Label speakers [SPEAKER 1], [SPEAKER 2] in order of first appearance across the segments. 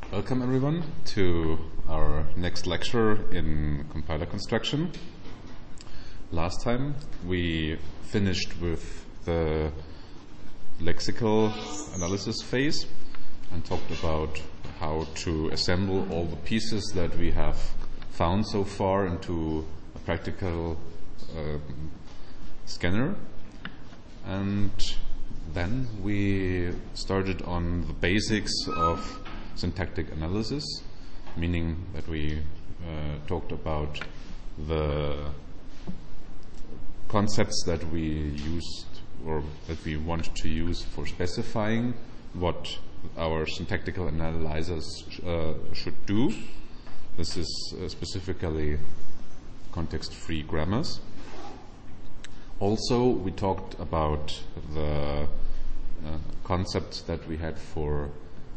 [SPEAKER 1] Welcome everyone to our next lecture in compiler construction. Last time we finished with the lexical analysis phase and talked about how to assemble all the pieces that we have found so far into a practical scanner. And then we started on the basics of syntactic analysis, meaning that we talked about the concepts that we used or that we want to use for specifying what our syntactical analyzers should do. This is specifically context-free grammars. Also, we talked about the concepts that we had for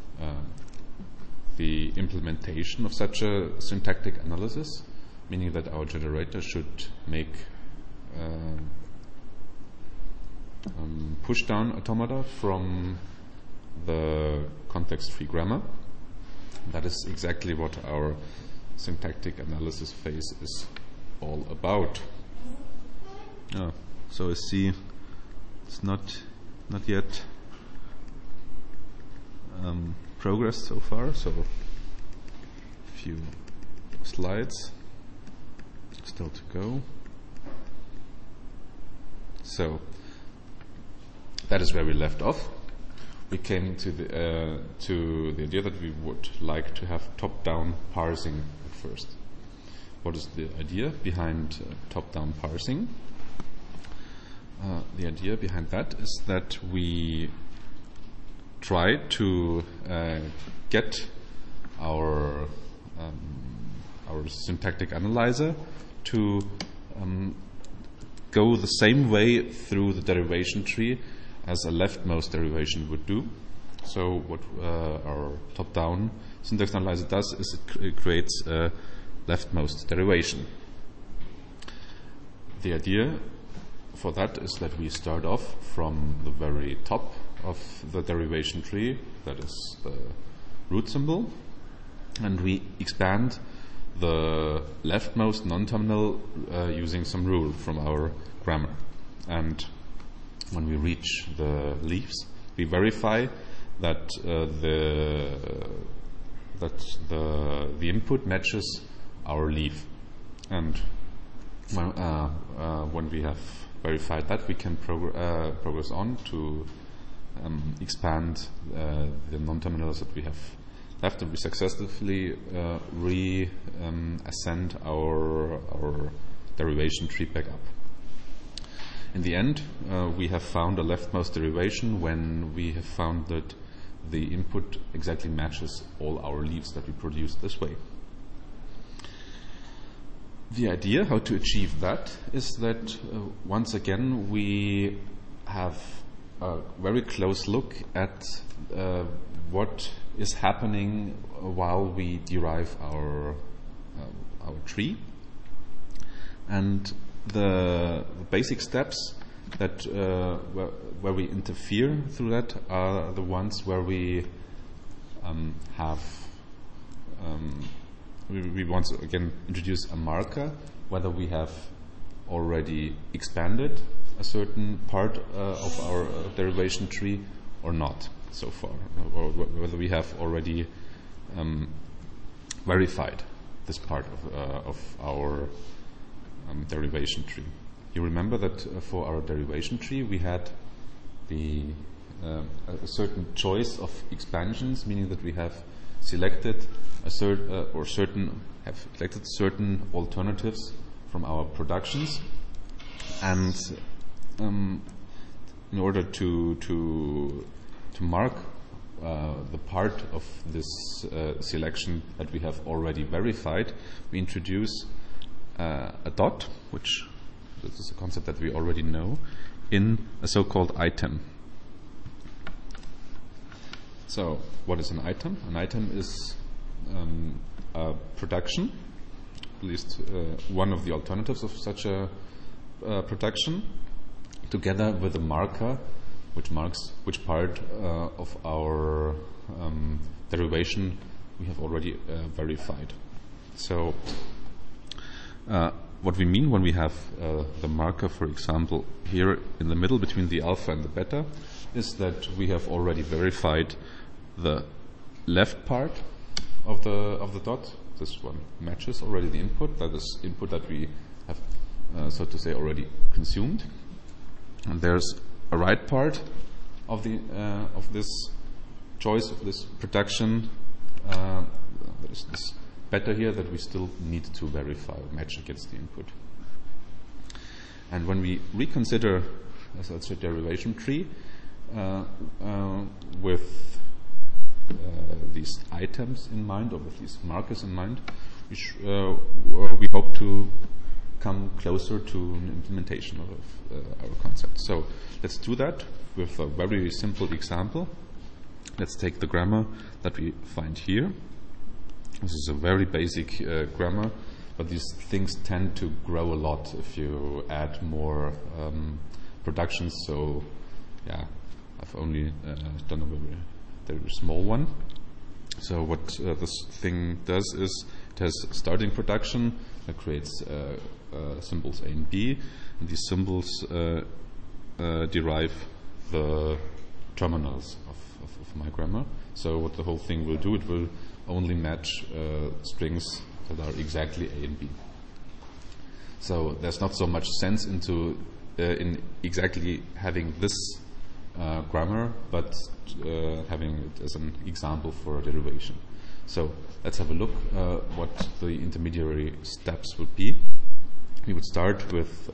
[SPEAKER 1] the implementation of such a syntactic analysis, meaning that our generator should make push-down automata from the context-free grammar. That is exactly what our syntactic analysis phase is all about. So I see it's not yet progress so far, so a few slides still to go. So that is where we left off. We came to the idea that we would like to have top-down parsing at first. What is the idea behind top-down parsing? The idea behind that is that we try to get our syntactic analyzer to go the same way through the derivation tree as a leftmost derivation would do. So what our top-down syntax analyzer does is it creates a leftmost derivation. The idea for that is that we start off from the very top of the derivation tree, that is the root symbol, and we expand the leftmost non-terminal using some rule from our grammar. And when we reach the leaves, we verify that the input matches our leaf. And when we have verified that, we can progress on to expand the non-terminals that we have left, and we successfully ascend our derivation tree back up. In the end, we have found a leftmost derivation when we have found that the input exactly matches all our leaves that we produce this way. The idea how to achieve that is that once again we have a very close look at what is happening while we derive our tree, and the basic steps that where we interfere through that are the ones where we we once again introduce a marker whether we have already expanded a certain part of our derivation tree or not so far, or whether we have already verified this part of our derivation tree. You remember that for our derivation tree we had a certain choice of expansions, meaning that we have selected certain alternatives from our productions, and in order to mark the part of this selection that we have already verified, we introduce a dot, which this is a concept that we already know, in a so-called item. So what is an item? An item is a production, at least one of the alternatives of such a production, together with a marker which marks which part of our derivation we have already verified. So what we mean when we have the marker, for example, here in the middle between the alpha and the beta, is that we have already verified the left part of the dot. This one matches already the input. That is input that we have, so to say, already consumed. And there's a right part of the of this choice, of this production. There is this beta here that we still need to verify, match against the input. And when we reconsider, as I said, derivation tree with these items in mind, or with these markers in mind, we hope to come closer to an implementation of our concept. So let's do that with a very simple example. Let's take the grammar that we find here. This is a very basic grammar, but these things tend to grow a lot if you add more productions. So, yeah, I've only done a very small one. So what this thing does is it has starting production that creates symbols A and B, and these symbols derive the terminals of my grammar. So what the whole thing will do, it will only match strings that are exactly A and B. So there's not so much sense in exactly having this grammar, but having it as an example for a derivation. So let's have a look what the intermediary steps would be. We would start with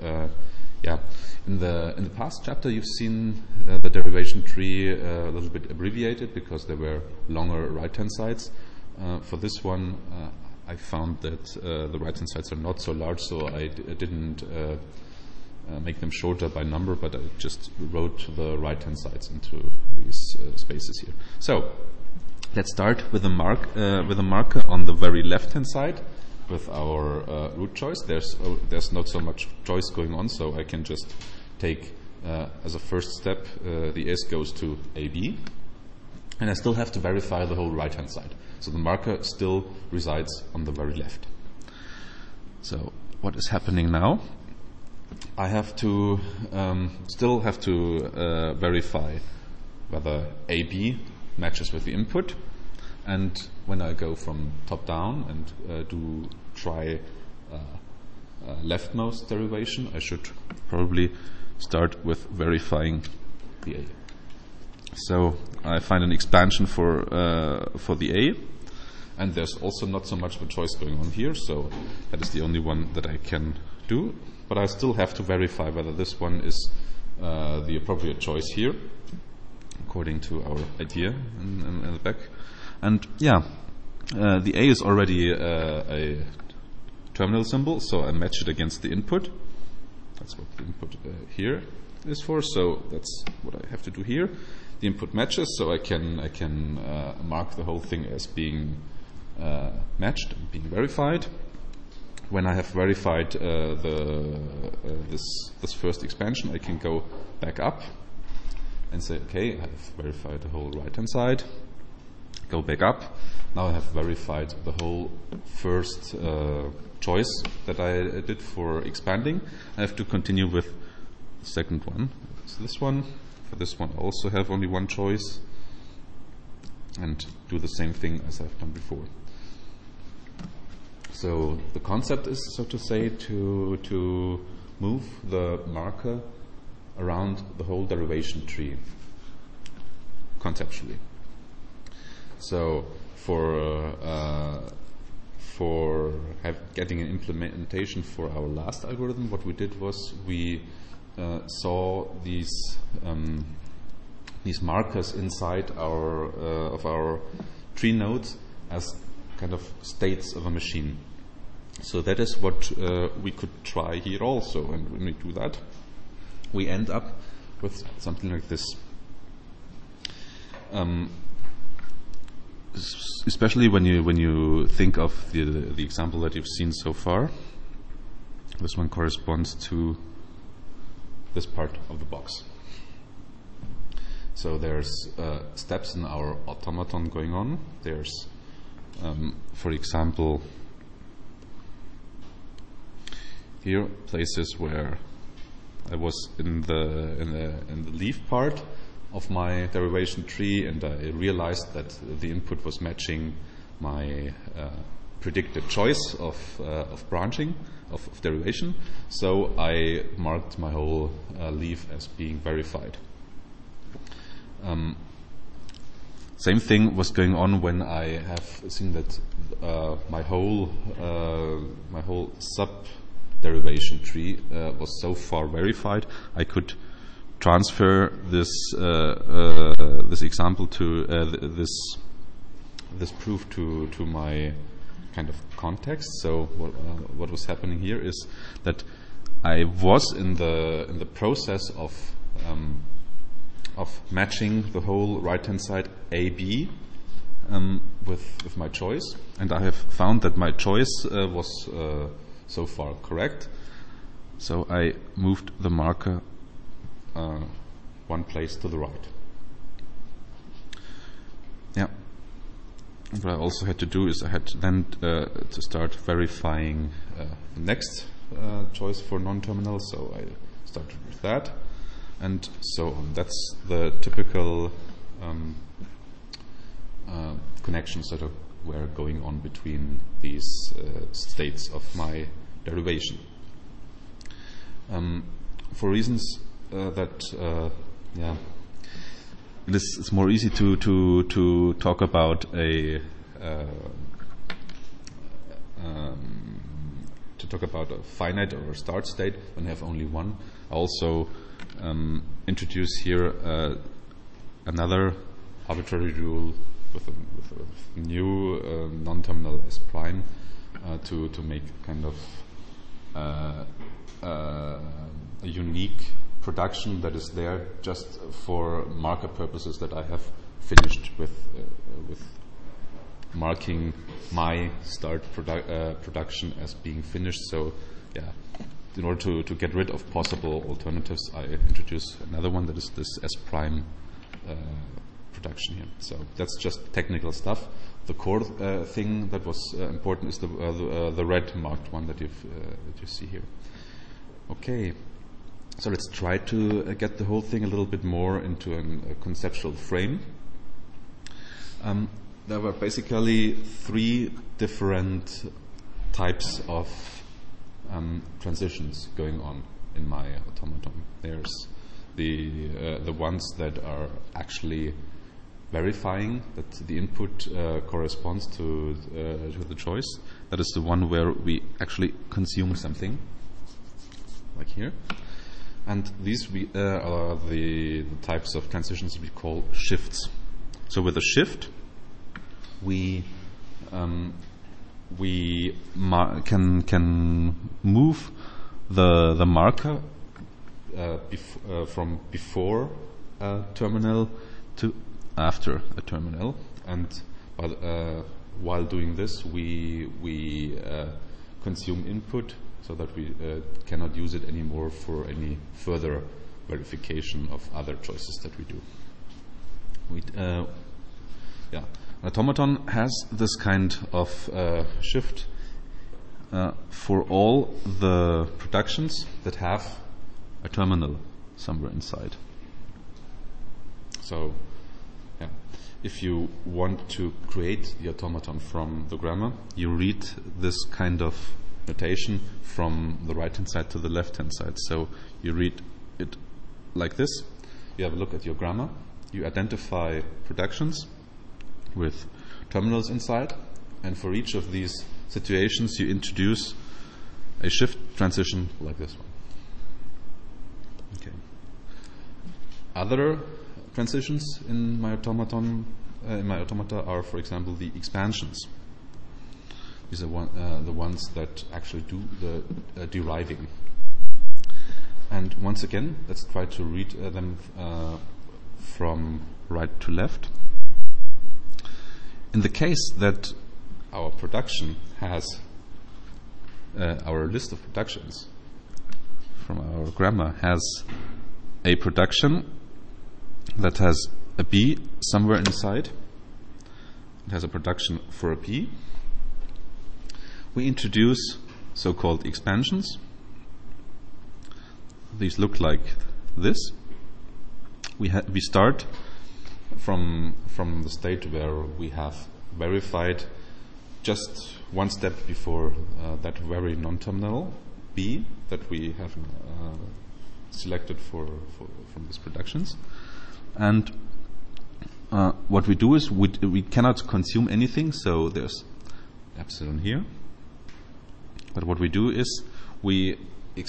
[SPEAKER 1] in the past chapter you've seen the derivation tree a little bit abbreviated because there were longer right-hand sides. For this one, I found that the right-hand sides are not so large, so I didn't make them shorter by number, but I just wrote the right-hand sides into these spaces here. So let's start with a marker on the very left-hand side with our root choice. There's not so much choice going on, so I can just take as a first step the S goes to AB, and I still have to verify the whole right-hand side. So the marker still resides on the very left. So what is happening now? I have to still have to verify whether AB matches with the input, and when I go from top down and do try leftmost derivation, I should probably start with verifying the A. So I find an expansion for the A, and there's also not so much of a choice going on here, so that is the only one that I can do. But I still have to verify whether this one is the appropriate choice here, according to our idea in the back. And yeah, the A is already a terminal symbol, so I match it against the input. That's what the input here is for. So that's what I have to do here. The input matches, so I can mark the whole thing as being matched and being verified. When I have verified this first expansion, I can go back up and say, okay, I have verified the whole right-hand side. Go back up. Now I have verified the whole first choice that I did for expanding. I have to continue with the second one. So this one. For this one, I also have only one choice, and do the same thing as I've done before. So the concept is, so to say, to move the marker around the whole derivation tree conceptually. So for getting an implementation for our last algorithm, what we did was we saw these markers inside of our tree nodes as kind of states of a machine. So that is what we could try here also, and when we do that, we end up with something like this. Especially when you think of the example that you've seen so far, this one corresponds to this part of the box. So there's steps in our automaton going on. There's For example, here places where I was in the leaf part of my derivation tree, and I realized that the input was matching my predicted choice of branching of derivation. So I marked my whole leaf as being verified. Same thing was going on when I have seen that my whole sub derivation tree was so far verified. I could transfer this example to this proof to my kind of context. So what was happening here is that I was in the process of matching the whole right-hand side AB with my choice, and I have found that my choice was so far correct. So I moved the marker one place to the right. Yeah. And what I also had to do is I had then to start verifying the next choice for non-terminal. So I started with that, and so on. That's the typical connections that were going on between these states of my derivation. For reasons that it's more easy to talk about a finite or a start state when you have only one. I also introduce here another arbitrary rule with a new non-terminal S prime to make kind of a unique production that is there just for marker purposes, that I have finished with marking my start production as being finished. So in order to get rid of possible alternatives, I introduce another one that is this S prime production here. So that's just technical stuff. The core thing that was important is the red marked one that you see here. Okay, so let's try to get the whole thing a little bit more into a conceptual frame. There were basically three different types of transitions going on in my automaton. There's the ones that are actually verifying that the input corresponds to the choice. That is the one where we actually consume something, like here. And these are the types of transitions we call shifts. So with a shift, we can move the marker from before a terminal to after a terminal, and while doing this, we consume input so that we cannot use it anymore for any further verification of other choices that we do. An automaton has this kind of shift for all the productions that have a terminal somewhere inside. So, if you want to create the automaton from the grammar, you read this kind of notation from the right-hand side to the left-hand side. So you read it like this. You have a look at your grammar. You identify productions with terminals inside, and for each of these situations you introduce a shift transition like this one. Okay. Other transitions in my automata are, for example, the expansions. These are the ones that actually do the deriving. And once again, let's try to read them from right to left. In the case that our production has our list of productions from our grammar has a production that has a B somewhere inside, has a production for a B. We introduce so-called expansions. These look like this. We start from the state where we have verified just one step before that very non-terminal B that we have selected from these productions. And what we do is we cannot consume anything, so there's epsilon here. But what we do is we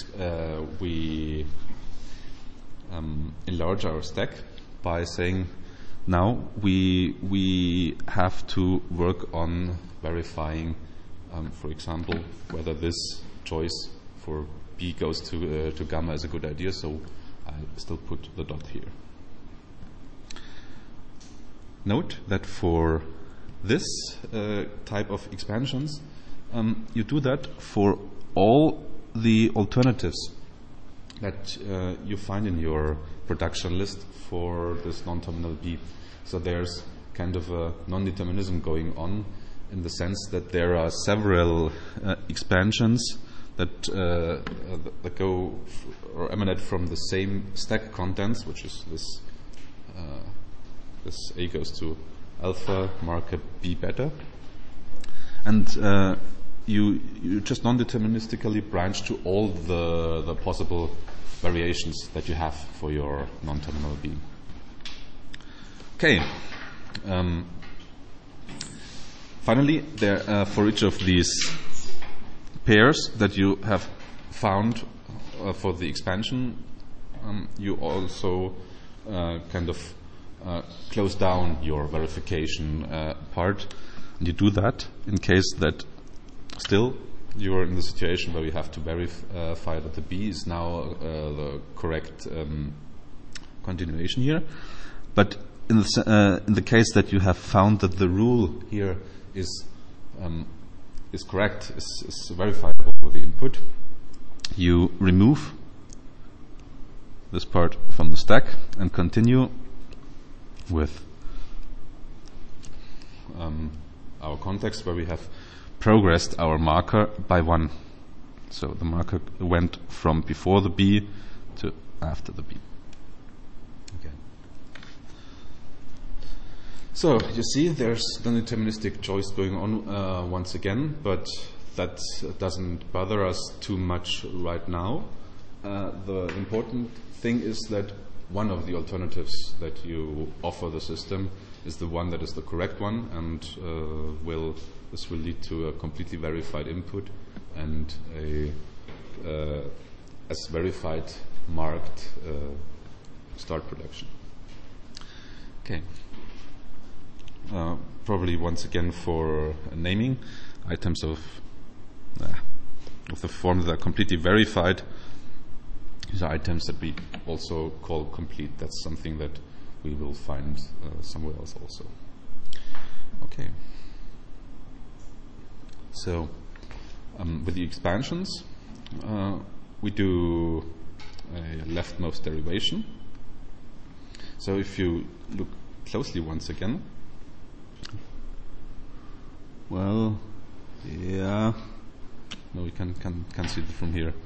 [SPEAKER 1] enlarge our stack by saying now we have to work on verifying, for example, whether this choice for B goes to gamma is a good idea. So I still put the dot here. Note that for this type of expansions, you do that for all the alternatives that you find in your production list for this non-terminal B. So there's kind of a non-determinism going on in the sense that there are several expansions that go or emanate from the same stack contents, which is this A goes to alpha, marker B beta, and you just non-deterministically branch to all the possible variations that you have for your non-terminal B. Okay. Finally, there for each of these pairs that you have found for the expansion, you also kind of close down your verification part. And you do that in case that still you're in the situation where you have to verify that the B is now the correct continuation here. But in the case that you have found that the rule here is correct, is verifiable with the input, you remove this part from the stack and continue with our context where we have progressed our marker by 1. So the marker went from before the B to after the B. Okay. So you see there's non-deterministic choice going on once again, but that doesn't bother us too much right now. The important thing is that one of the alternatives that you offer the system is the one that is the correct one, and this will lead to a completely verified input and a as verified marked start production. Okay. Probably once again for naming items of the form that are completely verified. These are items that we also call complete. That's something that we will find somewhere else also. Okay. So with the expansions, we do a leftmost derivation. So if you look closely once again, well, yeah, no, we can see it from here.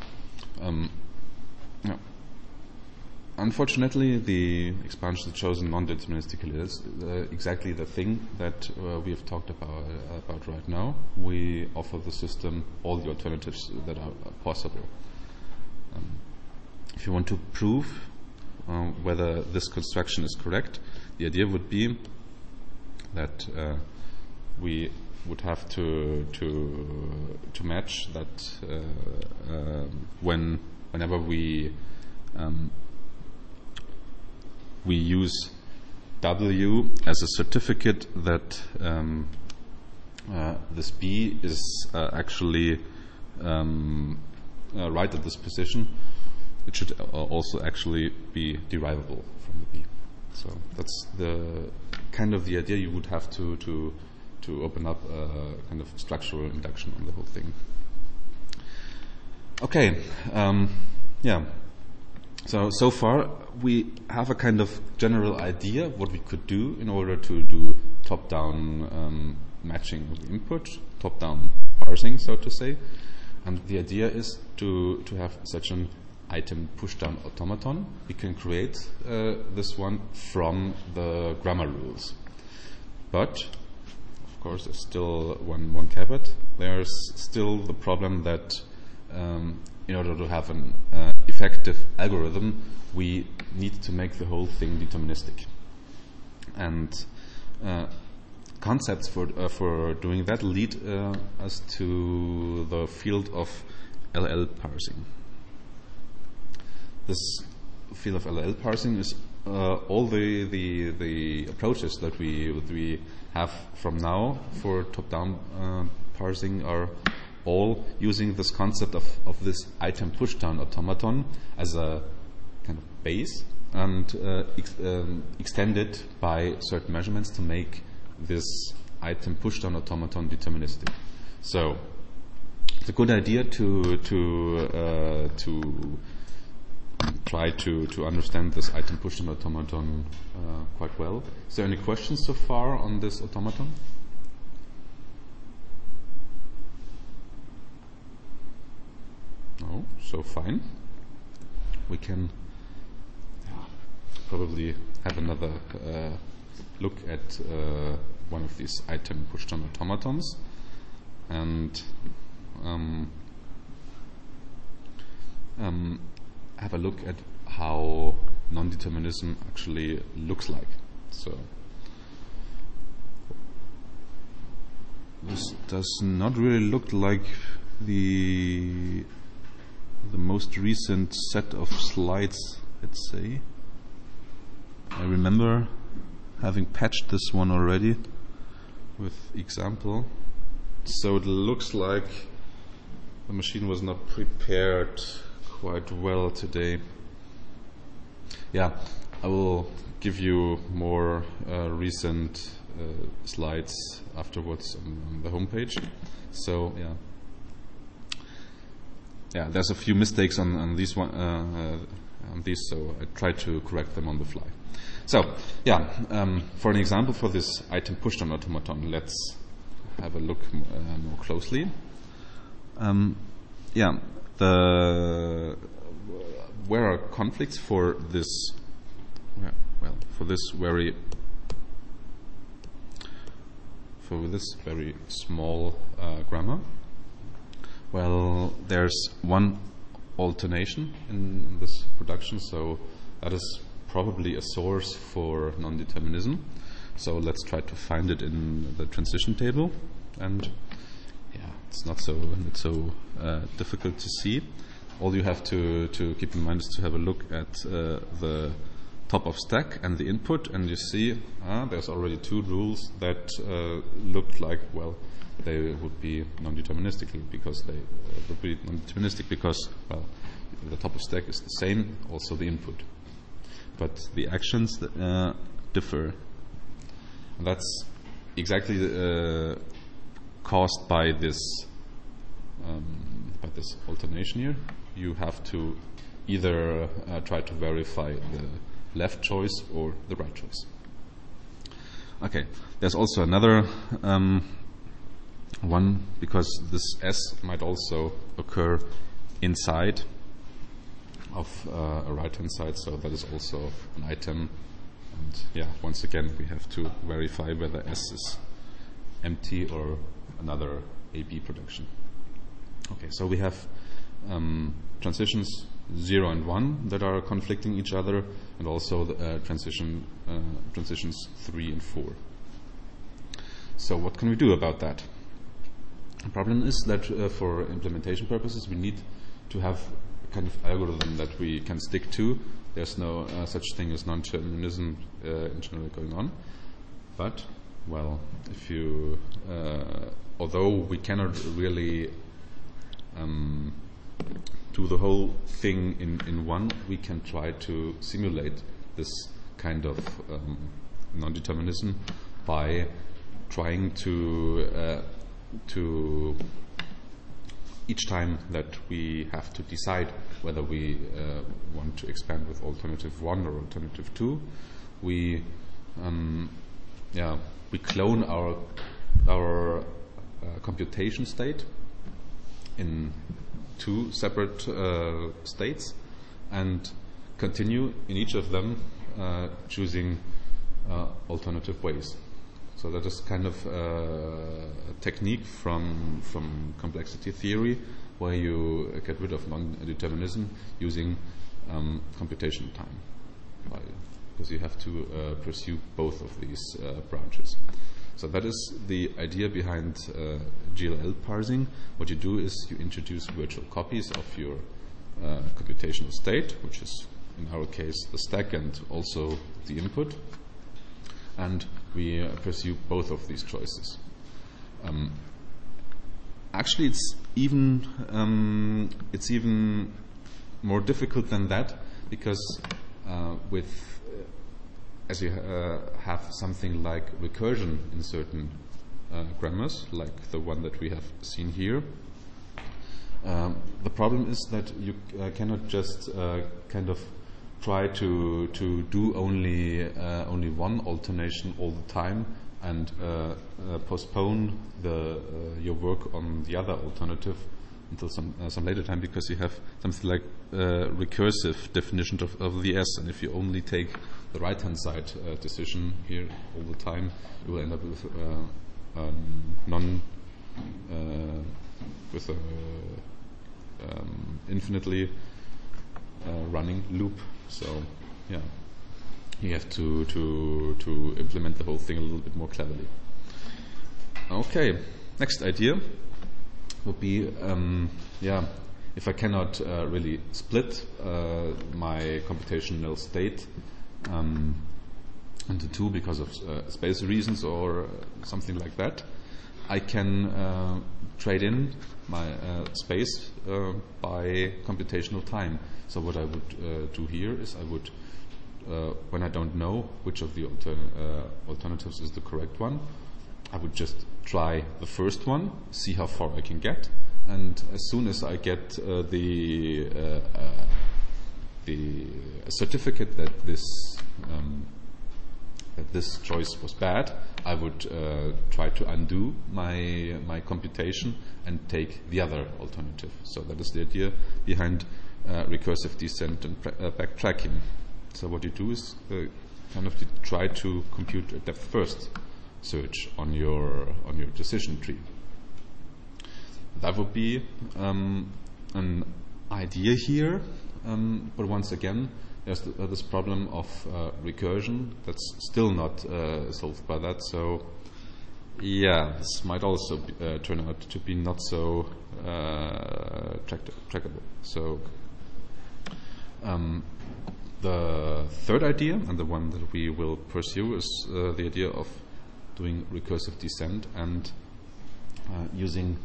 [SPEAKER 1] No. Unfortunately, the expansion chosen non-deterministically is exactly the thing that we have talked about right now. We offer the system all the alternatives that are possible. If you want to prove whether this construction is correct, the idea would be that we would have to match that whenever we use W as a certificate that this B is actually right at this position, it should also actually be derivable from the B. So that's the kind of the idea. You would have to open up a kind of structural induction on the whole thing. Okay, yeah. So far we have a kind of general idea what we could do in order to do top-down matching of the input, top-down parsing, so to say. And the idea is to have such an item push-down automaton. We can create this one from the grammar rules. But, of course, there's still one caveat. There's still the problem that in order to have an effective algorithm, we need to make the whole thing deterministic. And concepts for doing that lead us to the field of LL parsing. This field of LL parsing is all the approaches that we have from now for top-down parsing are all using this concept of this item pushdown automaton as a kind of base and extended by certain measurements to make this item pushdown automaton deterministic. So it's a good idea to try to understand this item pushdown automaton quite well. Is there any questions so far on this automaton? No, so fine. We can probably have another look at one of these item pushdown automatons and have a look at how non-determinism actually looks like. So this does not really look like the most recent set of slides, let's say. I remember having patched this one already with example. So it looks like the machine was not prepared quite well today. Yeah, I will give you more recent slides afterwards on the homepage. So yeah, there's a few mistakes on these one, on these, so I try to correct them on the fly. So yeah, for an example for this item pushdown automaton, let's have a look more closely. Yeah, where are conflicts for this? Well, for this very small grammar. Well, there's one alternation in this production, so that is probably a source for non-determinism. So let's try to find it in the transition table. And yeah, it's not so difficult to see. All you have to keep in mind is to have a look at the top of stack and the input, and you see there's already two rules that look like, well, they would be non-deterministic because the top of stack is the same, also the input, but the actions differ. And that's exactly caused by this alternation here. You have to either try to verify the left choice or the right choice. Okay, there's also another one, because this S might also occur inside of a right-hand side, so that is also an item. And yeah, once again, we have to verify whether S is empty or another AB production. Okay, so we have transitions 0 and 1 that are conflicting each other, and also the transitions 3 and 4. So what can we do about that? The problem is that for implementation purposes we need to have a kind of algorithm that we can stick to. There's no such thing as non-determinism in general going on. But, well, if you, although we cannot really do the whole thing in one, we can try to simulate this kind of non-determinism by trying to each time that we have to decide whether we want to expand with alternative 1 or alternative 2, we clone our computation state in 2 separate states and continue in each of them choosing alternative ways. So that is kind of a technique from complexity theory, where you get rid of non-determinism using computational time, because you have to pursue both of these branches. So that is the idea behind GLL parsing. What you do is you introduce virtual copies of your computational state, which is in our case the stack and also the input, and we pursue both of these choices. Actually, it's even more difficult than that, because as you have something like recursion in certain grammars, like the one that we have seen here, the problem is that you cannot just kind of try to do only one alternation all the time and postpone your work on the other alternative until some later time, because you have something like recursive definition of the S, and if you only take the right-hand side decision here all the time, you will end up with with a infinitely running loop. So yeah, you have to implement the whole thing a little bit more cleverly. Okay, next idea would be if I cannot really split my computational state into 2 because of space reasons or something like that, I can trade in my space by computational time. So what I would do here is I would, when I don't know which of the alternatives is the correct one, I would just try the first one, see how far I can get, and as soon as I get the certificate that this choice was bad, I would try to undo my computation and take the other alternative. So that is the idea behind recursive descent and backtracking. So what you do is kind of try to compute a depth first search on your decision tree. That would be an idea here, but once again, there's this problem of recursion that's still not solved by that. So yeah, this might also turn out to be not so trackable. So the third idea, and the one that we will pursue, is the idea of doing recursive descent and using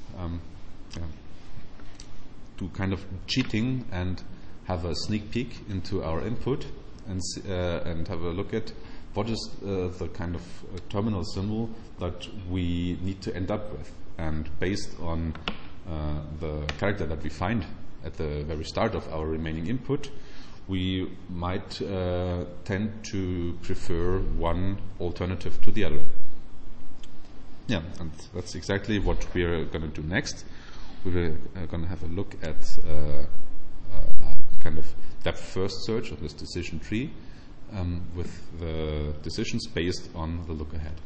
[SPEAKER 1] do kind of cheating and have a sneak peek into our input and have a look at what is the kind of terminal symbol that we need to end up with. And based on the character that we find at the very start of our remaining input, we might tend to prefer one alternative to the other. Yeah, and that's exactly what we're going to do next. We're going to have a look at kind of depth first search of this decision tree with the decisions based on the look ahead.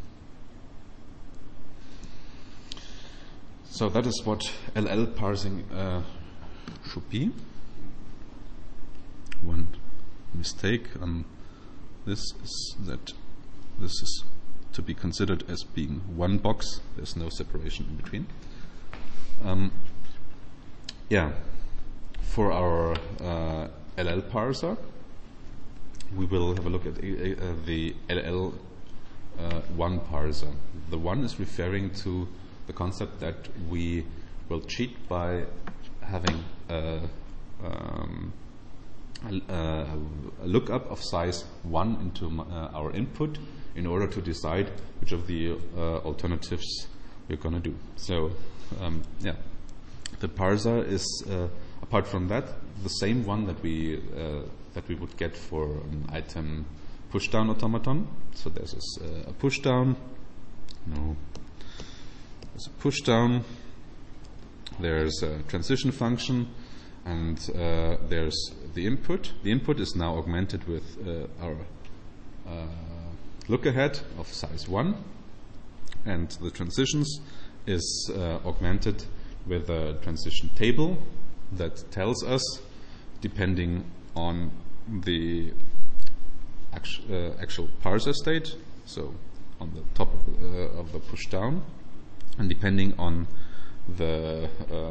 [SPEAKER 1] So that is what LL parsing should be. One mistake on this is that this is to be considered as being one box. There's no separation in between. For our LL parser, we will have a look at the LL one parser. The one is referring to the concept that we will cheat by having a lookup of size 1 into our input in order to decide which of the alternatives we're going to do. So the parser is, apart from that, the same one that we would get for an item pushdown automaton. So there's a pushdown. No. There's a pushdown. There's a transition function, and there's the input. The input is now augmented with our look ahead of size 1, and the transitions is augmented with a transition table that tells us, depending on the actual parser state, so on the top of the push down, and depending on the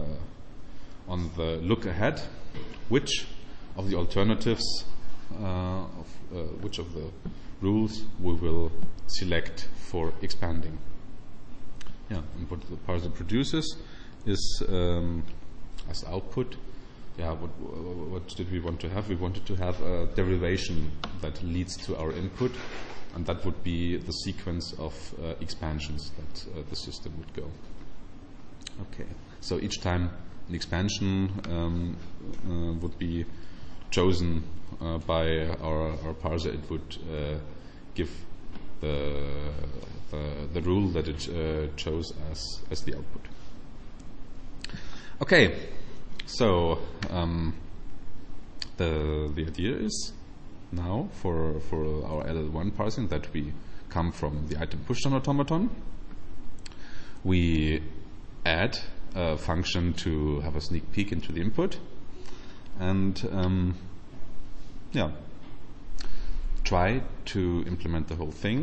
[SPEAKER 1] look ahead, which of the alternatives, which of the rules we will select for expanding. Yeah, and what the parser produces is as output. Yeah, what did we want to have? We wanted to have a derivation that leads to our input, and that would be the sequence of expansions that the system would go. Okay, so each time an expansion would be chosen by our parser, it would give the rule that it chose as the output. Okay, so the idea is now for our LL1 parsing that we come from the item pushdown automaton. We add a function to have a sneak peek into the input, and try to implement the whole thing.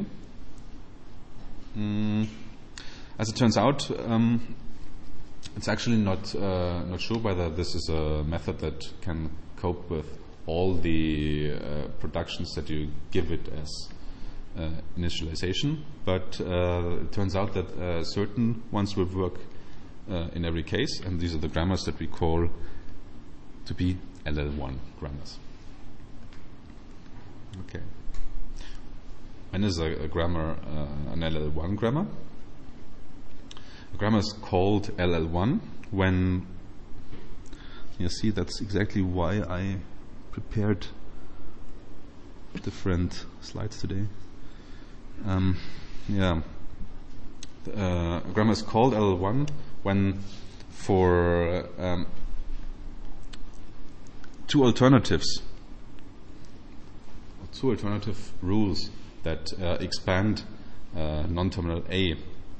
[SPEAKER 1] As it turns out, it's actually not sure whether this is a method that can cope with all the productions that you give it as initialization, but it turns out that certain ones will work in every case, and these are the grammars that we call to be LL1 grammars. Okay. When is a grammar an LL1 grammar? A grammar is called LL1 when, you see, that's exactly why I prepared different slides today. A grammar is called LL1 when for two alternative rules that expand non-terminal A.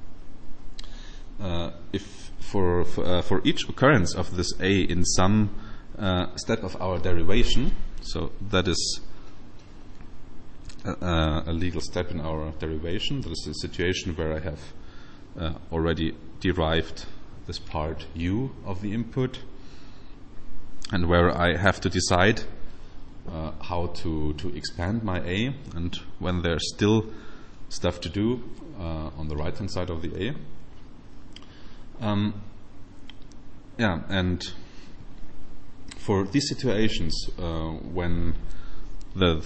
[SPEAKER 1] If for each occurrence of this A in some step of our derivation, so that is a legal step in our derivation, that is a situation where I have already derived this part U of the input, and where I have to decide how to expand my A, and when there's still stuff to do on the right hand side of the A. And for these situations when the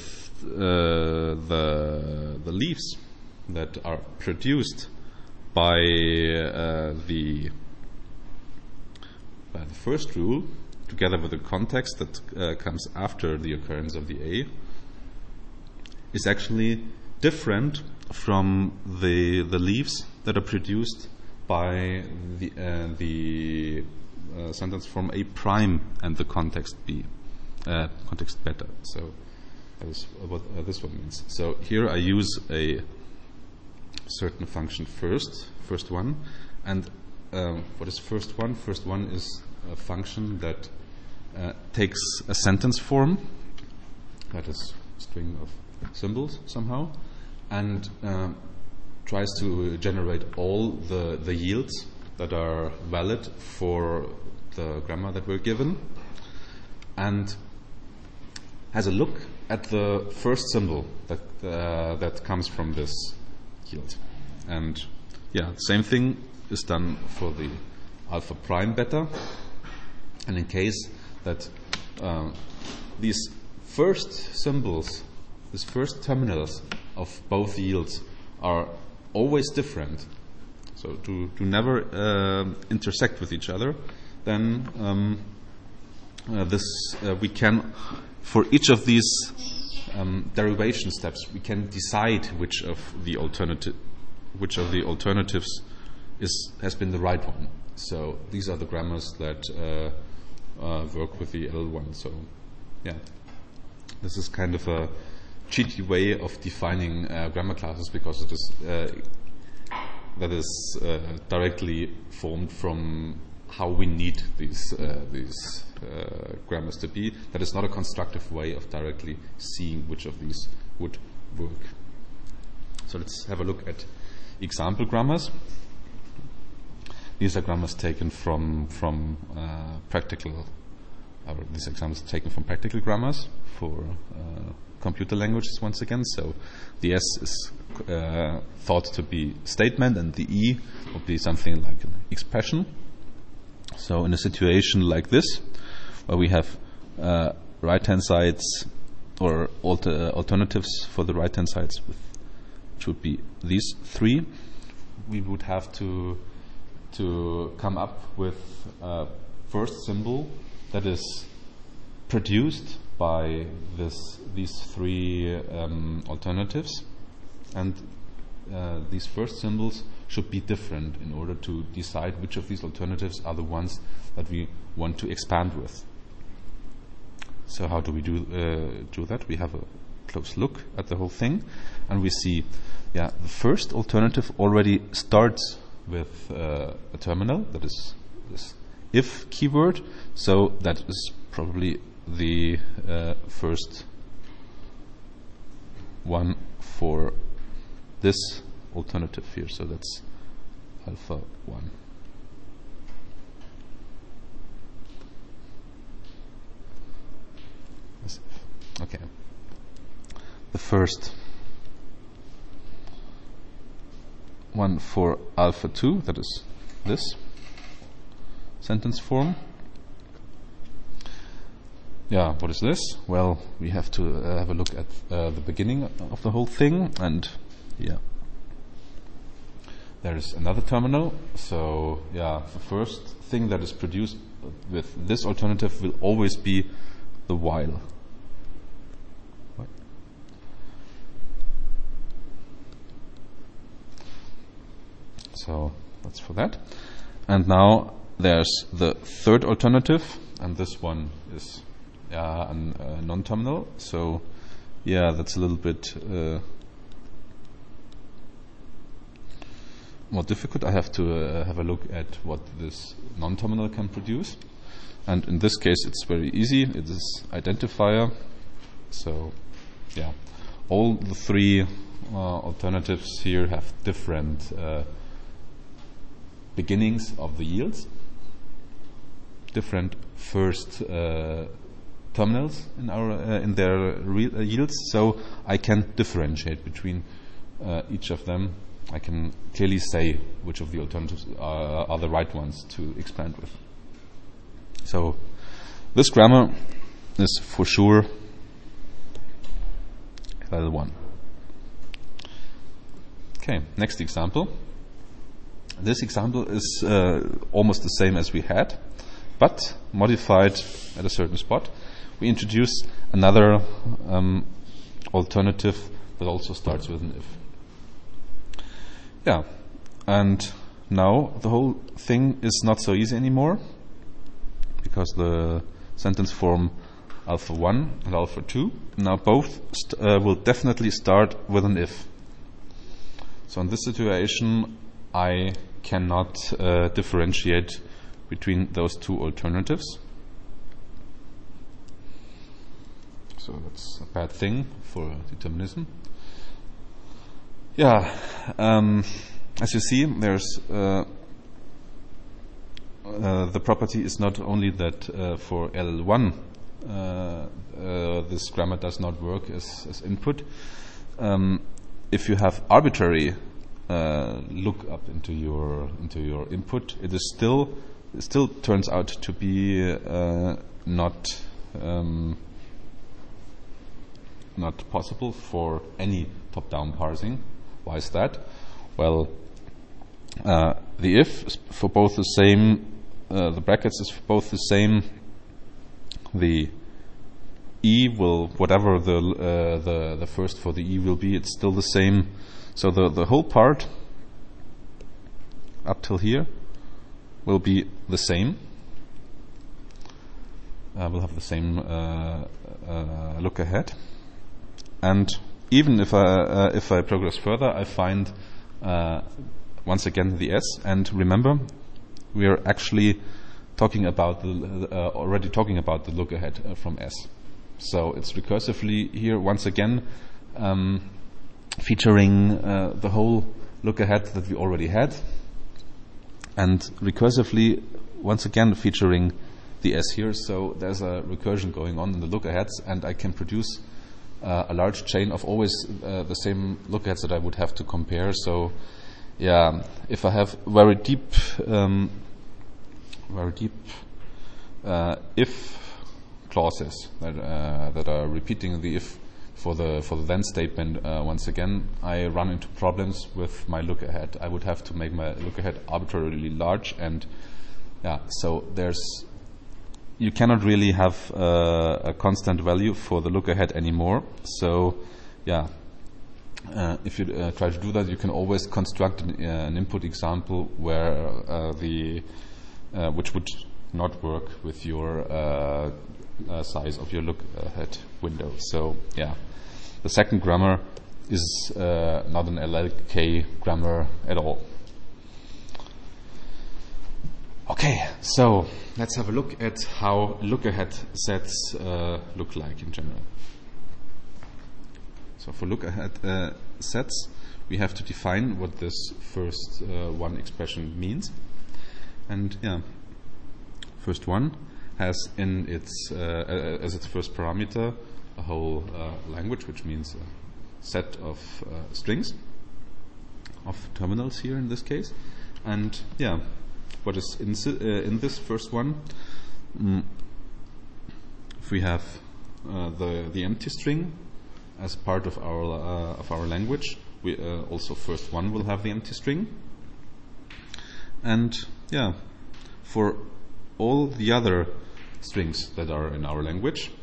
[SPEAKER 1] leaves that are produced by the first rule, together with the context that comes after the occurrence of the A, is actually different from the leaves that are produced by the sentence form A prime and the context B, context beta. So that is what this one means. So here I use a certain function first one, and what is first one? First one is a function that takes a sentence form, that is a string of symbols somehow, and tries to generate all the yields that are valid for the grammar that we're given, and has a look at the first symbol that comes from this yield. And same thing is done for the alpha prime beta, and in case that these first symbols, these first terminals of both yields are always different, so to never intersect with each other, then we can, for each of these derivation steps, we can decide which of the alternatives has been the right one. So these are the grammars that work with the L1. So yeah, this is kind of a cheaty way of defining grammar classes, because it is that is directly formed from how we need these grammars to be. That is not a constructive way of directly seeing which of these would work. So let's have a look at example grammars. These are grammars taken from practical. These examples are taken from practical grammars for computer languages once again. So the S is thought to be statement, and the E would be something like an expression. So in a situation like this, where we have right-hand sides or alternatives for the right-hand sides, which would be these three, we would have to come up with a first symbol that is produced by these three alternatives, and these first symbols should be different in order to decide which of these alternatives are the ones that we want to expand with. So how do we do that? We have a close look at the whole thing, and we see, the first alternative already starts with a terminal, that is this if keyword. So that is probably the first one for this alternative here. So that's alpha 1. Okay. The first one for alpha 2, that is this sentence form. Yeah, what is this? Well, we have to have a look at the beginning of the whole thing, and there is another terminal. So the first thing that is produced with this alternative will always be the while. So that's for that. And now there's the third alternative, and this one is a non-terminal. So that's a little bit more difficult. I have to have a look at what this non-terminal can produce. And in this case, it's very easy. It is identifier. So all the three alternatives here have different beginnings of the yields, different first terminals in their yields. So I can differentiate between each of them. I can clearly say which of the alternatives are the right ones to expand with. So this grammar is for sure L1. Okay, next example. This example is almost the same as we had, but modified at a certain spot. We introduce another alternative that also starts with an if. And now the whole thing is not so easy anymore, because the sentence form alpha 1 and alpha 2 now both will definitely start with an if. So in this situation, I cannot differentiate between those two alternatives. So that's a bad thing for determinism. As you see, there's the property is not only that for L1 this grammar does not work as input. If you have arbitrary look up into your input, it still turns out to be not possible for any top-down parsing. Why is that? Well, the if is for both the same the brackets is both the same. The E will, whatever the first for the E will be, it's still the same. So the whole part up till here will be the same. We'll have the same look ahead. And even if I progress further, I find once again the S. And remember, we are actually talking about already talking about the look ahead from S. So it's recursively here once again featuring the whole look ahead that we already had, and recursively once again featuring the S here. So there's a recursion going on in the look aheads, and I can produce a large chain of always the same look aheads that I would have to compare. So yeah, if I have very deep if clauses that are repeating the if for the then statement, once again I run into problems with my look ahead. I would have to make my look ahead arbitrarily large, and so you cannot really have a constant value for the look ahead anymore. So if you try to do that, you can always construct an input example where which would not work with your size of your look ahead window. So the second grammar is not an LLK grammar at all. Okay, so let's have a look at how look ahead sets look like in general. So for look ahead sets, we have to define what this first one expression means. And first one has in its as its first parameter a whole language, which means a set of strings, of terminals here in this case. And what is in this first one? If we have the empty string as part of our language, we also first one will have the empty string. And for all the other strings that are in our language,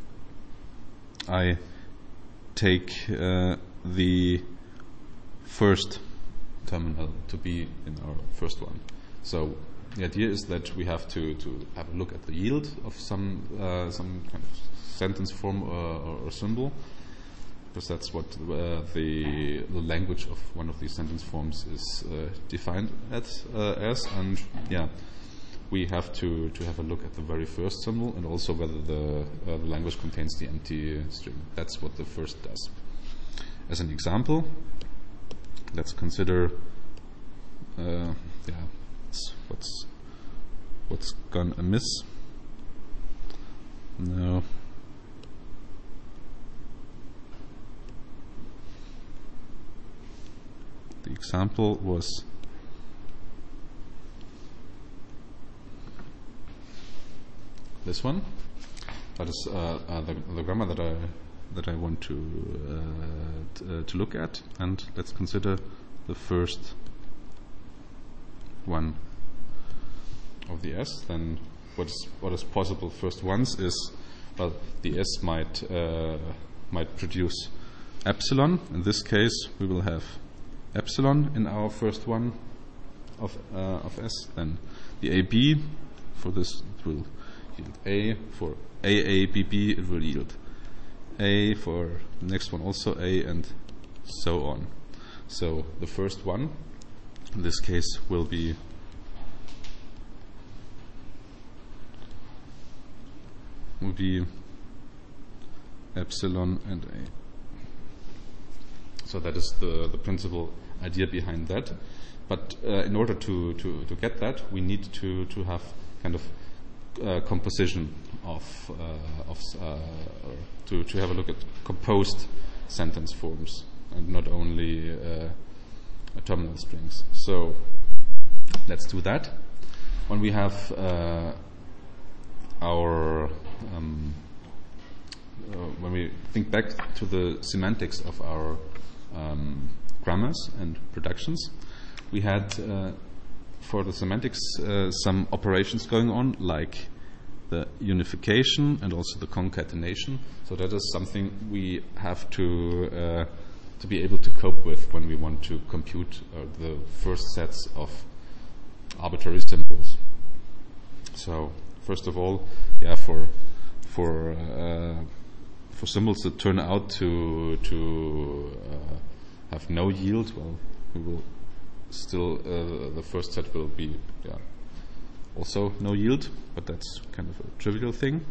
[SPEAKER 1] I take the first terminal to be in our first one. So the idea is that we have to have a look at the yield of some kind of sentence form or symbol, because that's what the language of one of these sentence forms is defined as. And we have to have a look at the very first symbol, and also whether the language contains the empty string. That's what the first does. As an example, let's consider what's gone amiss. No. The example was this one. That is the grammar that I want to look at, and let's consider the first one of the S. Then what is possible first ones is, well, the S might produce epsilon. In this case, we will have epsilon in our first one of S. Then the AB for this it will yield A. For AABB it will yield A. For the next one also A, and so on. So the first one in this case will be epsilon and A. So that is the principal idea behind that. But in order to get that, we need to have kind of composition to have a look at composed sentence forms, and not only terminal strings. So let's do that. When we have when we think back to the semantics of our grammars and productions, we had for the semantics some operations going on, like the unification and also the concatenation. So that is something we have to be able to cope with when we want to compute the first sets of arbitrary symbols. So first of all, for symbols that turn out to have no yield, well, we will still the first set will be also no yield, but that's kind of a trivial thing.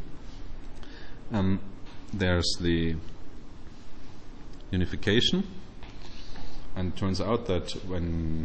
[SPEAKER 1] There's the unification, and it turns out that when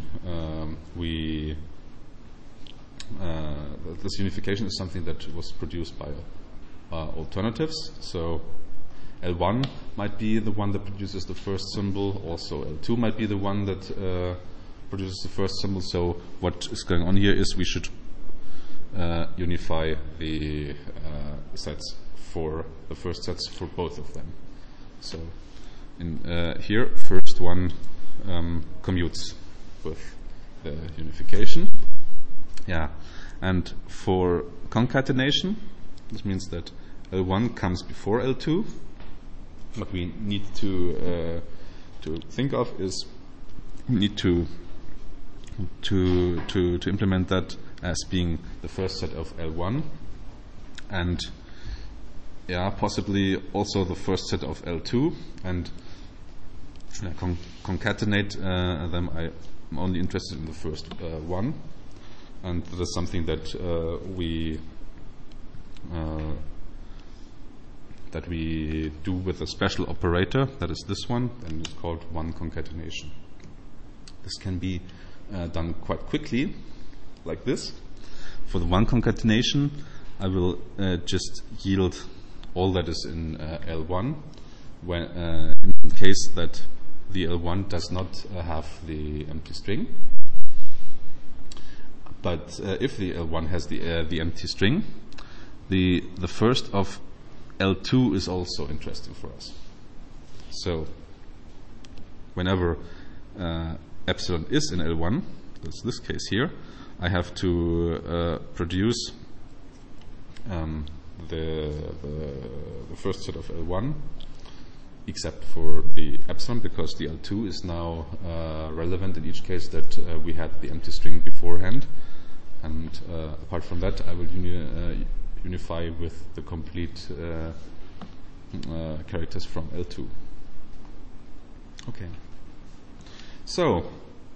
[SPEAKER 1] this unification is something that was produced by alternatives. So L1 might be the one that produces the first symbol, also L2 might be the one that produces the first symbol. So what is going on here is we should unify the sets for the first sets for both of them. So in here, first one commutes with the unification. Yeah, and for concatenation, this means that L1 comes before L2. What we need to think of is we need to implement that as being the first set of L1, and possibly also the first set of L2, and concatenate them. I'm only interested in the first one, and that is something that we do with a special operator, that is this one, and it's called one concatenation. This can be done quite quickly, like this. For the one concatenation, I will just yield all that is in L1, when in case that the L1 does not have the empty string. But if the L1 has the empty string, the first of L2 is also interesting for us. So whenever epsilon is in L1, that's this case here, I have to produce the first set of L1, except for the epsilon, because the L2 is now relevant in each case that we had the empty string beforehand. And apart from that, I will unify with the complete characters from L2. Okay. So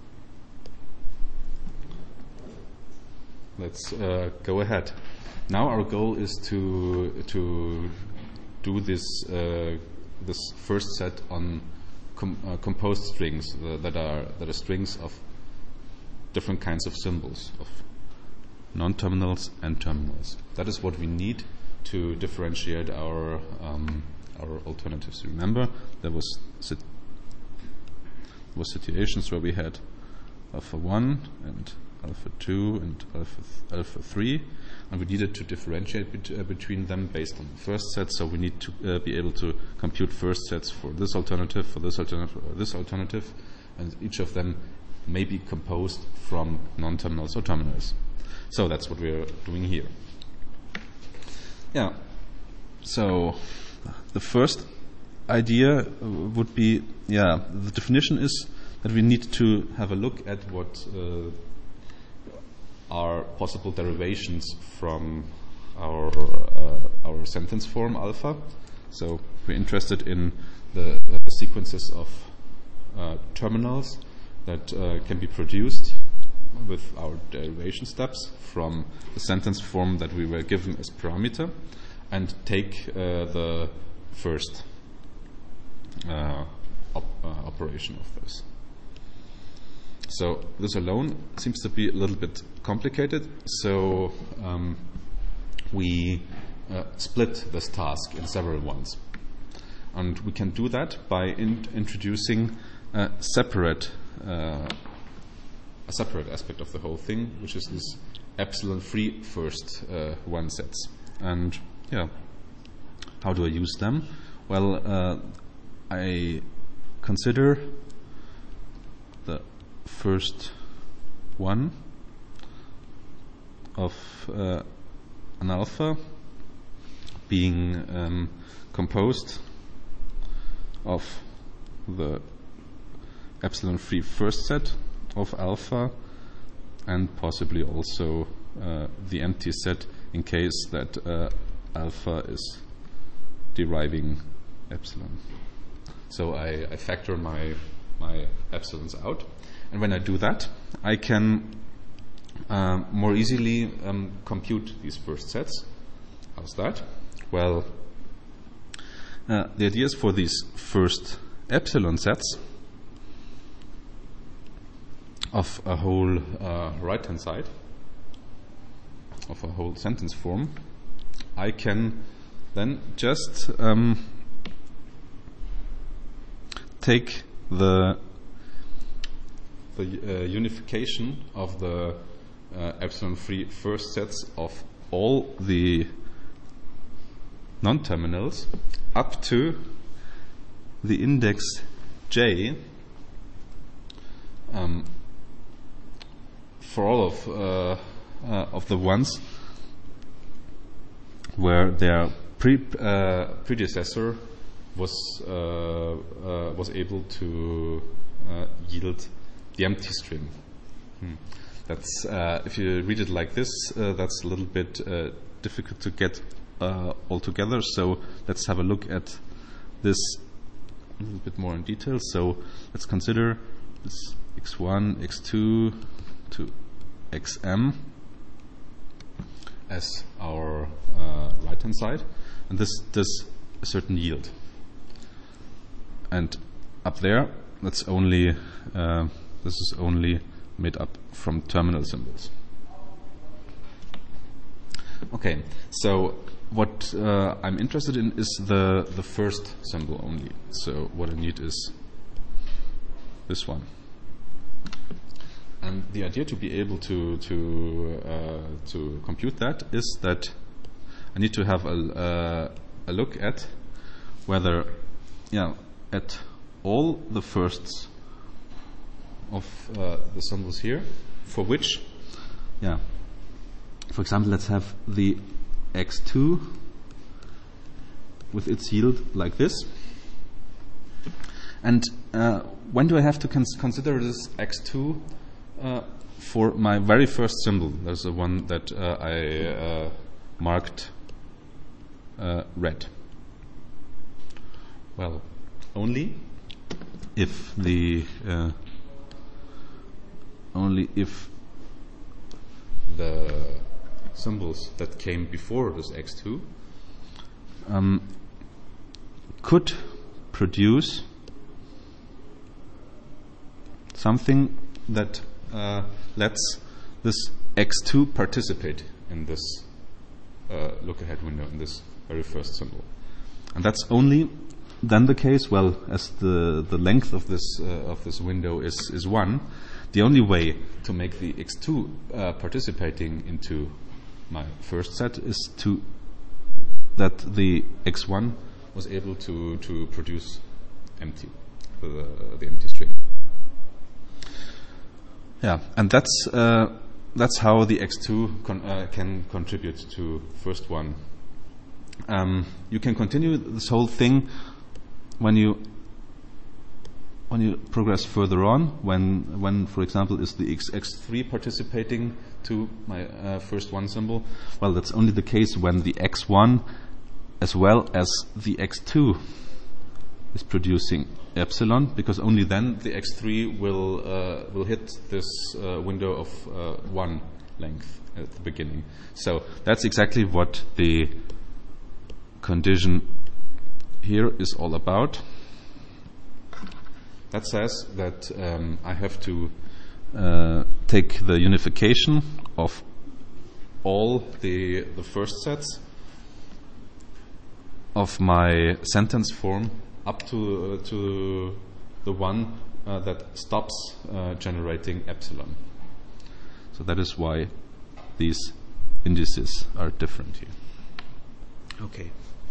[SPEAKER 1] let's go ahead. Now our goal is to do this first set on composed strings that are strings of different kinds of symbols, of non-terminals and terminals. That is what we need to differentiate our alternatives. Remember, there was situations where we had alpha 1 and alpha 2 and alpha 3, and we needed to differentiate between them based on the first set. So we need to be able to compute first sets for this alternative, for this alternative, and each of them may be composed from non-terminals or terminals. So that's what we're doing here. Yeah. So the first idea would be, the definition is that we need to have a look at what are possible derivations from our sentence form alpha. So we're interested in the sequences of terminals that can be produced with our derivation steps from the sentence form that we were given as parameter, and take the first operation of this. So this alone seems to be a little bit complicated, so we split this task in several ones. And we can do that by introducing a separate aspect of the whole thing, which is this epsilon-free first one sets. And how do I use them? Well, I consider the first one of an alpha being composed of the epsilon free first set of alpha and possibly also the empty set in case that alpha is deriving epsilon. So I factor my epsilons out, and when I do that, I can more easily compute these first sets. How's that? Well, the idea is for these first epsilon sets of a whole right-hand side of a whole sentence form, I can then just take the unification of the epsilon free first sets of all the non-terminals up to the index j for all of the ones where their predecessor was able to yield the empty string. That's if you read it like this, that's a little bit difficult to get all together. So let's have a look at this a little bit more in detail. So let's consider this x1, x2 to xm as our right-hand side, and this does a certain yield. And up there, that's only this is only made up from terminal symbols. Okay, so what I'm interested in is the first symbol only. So what I need is this one. And the idea to be able to compute that is that I need to have a look at whether, at all the firsts of the symbols here, for which, for example, let's have the x2 with its yield like this. And when do I have to consider this x2 for my very first symbol? There's the one that I marked red. Well, only if the symbols that came before this x2 could produce something that lets this x2 participate in this look-ahead window, in this very first symbol. And that's only then the case, well, as the length of this window is 1, the only way to make the x2 participating into my first set is that the x1 was able to produce empty, the empty string. Yeah, and that's how the x2 can contribute to first one. You can continue this whole thing when you progress further on. When for example, is the x3 participating to my first one symbol? Well, that's only the case when the x1 as well as the x2 is producing epsilon, because only then the x3 will hit this window of 1 length at the beginning. So that's exactly what the condition here is all about. That says that I have to take the unification of all the first sets of my sentence form up to the one that stops generating epsilon. So that is why these indices are different here. Okay.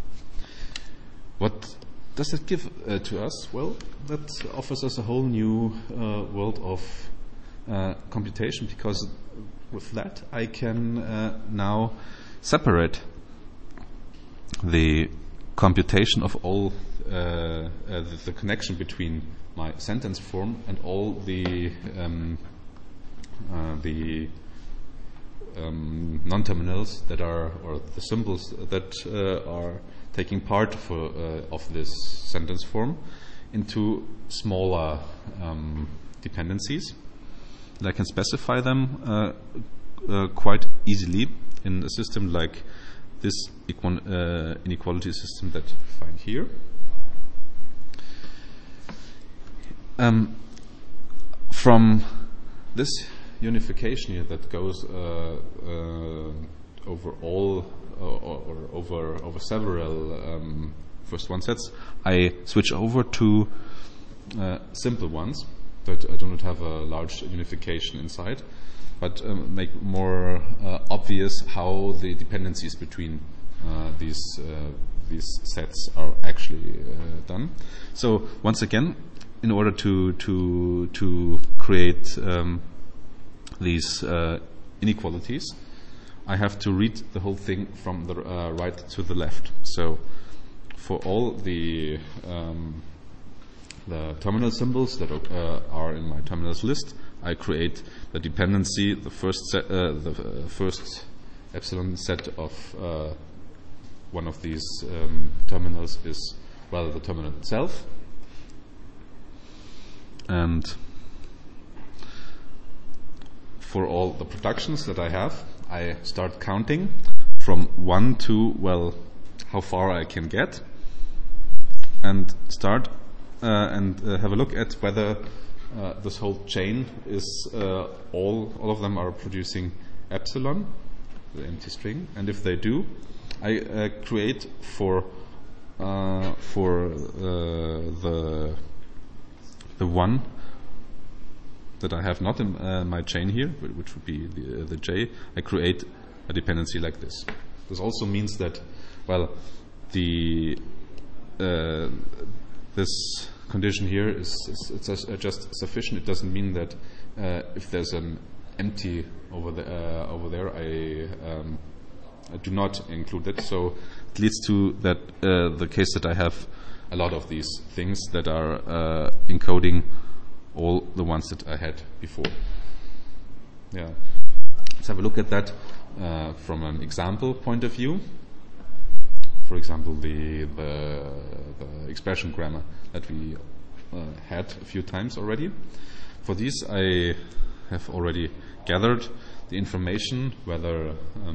[SPEAKER 1] What does it give to us? Well, that offers us a whole new world of computation, because with that I can now separate the computation of all the connection between my sentence form and all the non-terminals that are, or the symbols that are taking part of this sentence form, into smaller dependencies. And I can specify them quite easily in a system like this inequality system that you find here. From this unification here that goes over all or over several first one sets, I switch over to simple ones that I do not have a large unification inside, but make more obvious how the dependencies between these sets are actually done. So once again, in order to create these inequalities, I have to read the whole thing from the right to the left. So for all the terminal symbols that are in my terminals list, I create the dependency. The first epsilon set of one of these terminals is, well, the terminal itself. And for all the productions that I have, I start counting from 1 to, well, how far I can get, and start and have a look at whether this whole chain is all of them are producing epsilon, the empty string, and if they do, I create for the one that I have not in my chain here, which would be the j, I create a dependency like this. This also means that, well, this condition here is just sufficient. It doesn't mean that if there's an empty over there, I do not include it. So it leads to that the case that I have a lot of these things that are encoding all the ones that I had before. Yeah. Let's have a look at that from an example point of view. For example, the expression grammar that we had a few times already. For these, I have already gathered the information whether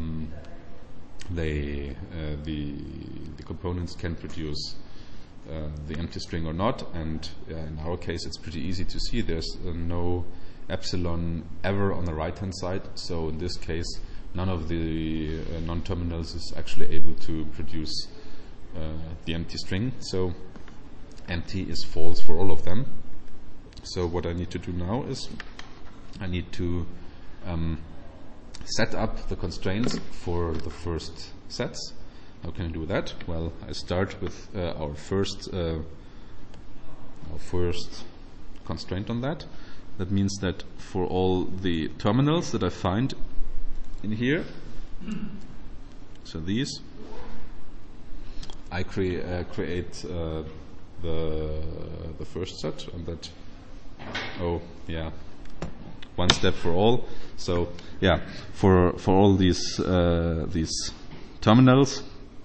[SPEAKER 1] the components can produce the empty string or not, and in our case it's pretty easy to see there's no epsilon ever on the right hand side, so in this case none of the non-terminals is actually able to produce the empty string, so empty is false for all of them. So what I need to do now is I need to set up the constraints for the first sets. How can I do that? Well, I start with our first constraint on that. That means that for all the terminals that I find in here, so these, I create the first set, and that, one step for all. So yeah, for all these terminals,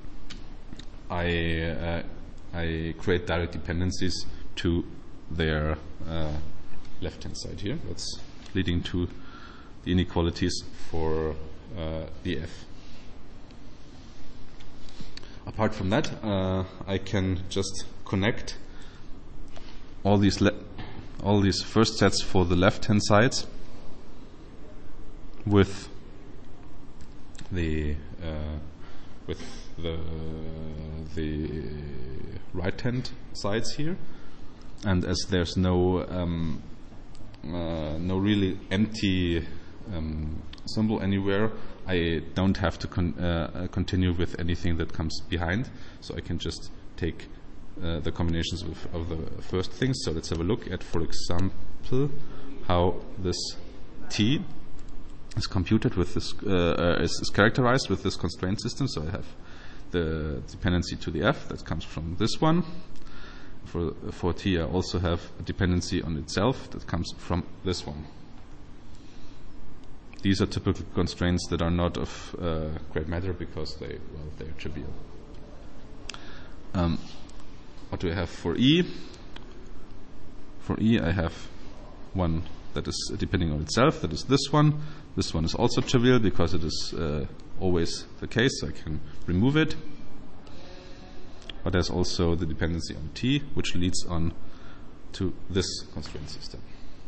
[SPEAKER 1] I create direct dependencies to their left-hand side here. That's leading to the inequalities for df. Apart from that, I can just connect all these first sets for the left-hand sides with the right-hand sides here, and as there's no really empty symbol anywhere, I don't have to continue with anything that comes behind, so I can just take the combinations of the first things. So let's have a look at, for example, how this T is computed with this is characterized with this constraint system. So I have the dependency to the f that comes from this one. For T, I also have a dependency on itself that comes from this one. These are typical constraints that are not of great matter because they're trivial. What do I have for E? For E, I have one that is depending on itself, that is this one. This one is also trivial because it is always the case, so I can remove it. But there's also the dependency on T, which leads on to this constraint system.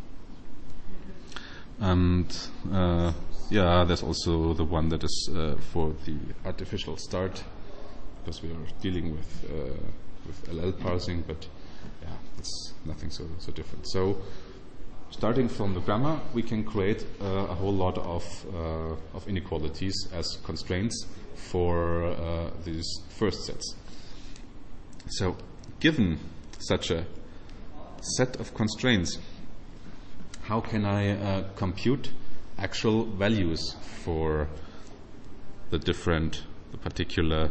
[SPEAKER 1] And there's also the one that is for the artificial start, because we are dealing with LL parsing, but it's nothing so different. So starting from the grammar, we can create a whole lot of inequalities as constraints for these first sets. So given such a set of constraints, how can I compute actual values for the particular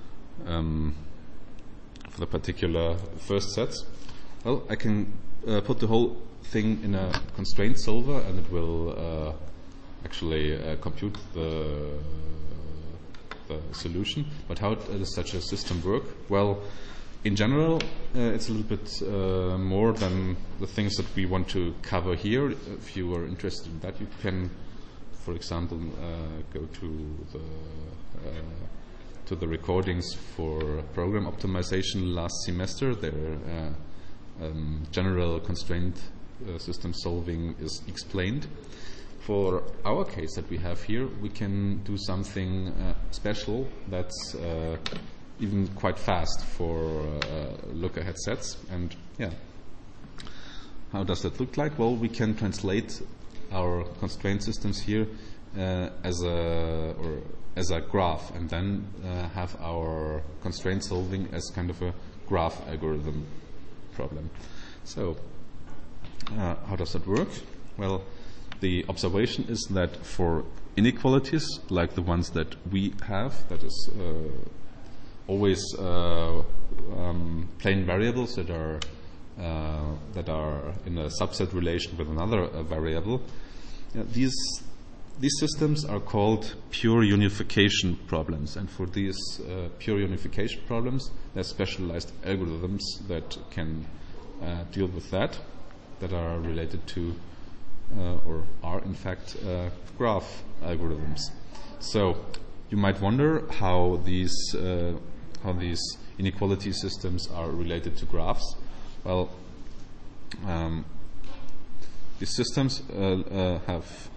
[SPEAKER 1] first sets? Well, I can put the whole thing in a constraint solver, and it will actually compute the solution. But how does such a system work? Well, in general, it's a little bit more than the things that we want to cover here. If you are interested in that, you can, for example, go to the recordings for program optimization last semester. Their general constraint system solving is explained. For our case that we have here, we can do something special that's even quite fast for look-ahead sets. And how does that look like? Well, we can translate our constraint systems here as a graph, and then have our constraint solving as kind of a graph algorithm problem. So how does that work? Well, the observation is that for inequalities like the ones that we have, that is always plain variables that are in a subset relation with another variable. These systems are called pure unification problems, and for these pure unification problems, there are specialized algorithms that can deal with that are related to or are in fact graph algorithms. So you might wonder how these inequality systems are related to graphs. Well, these systems have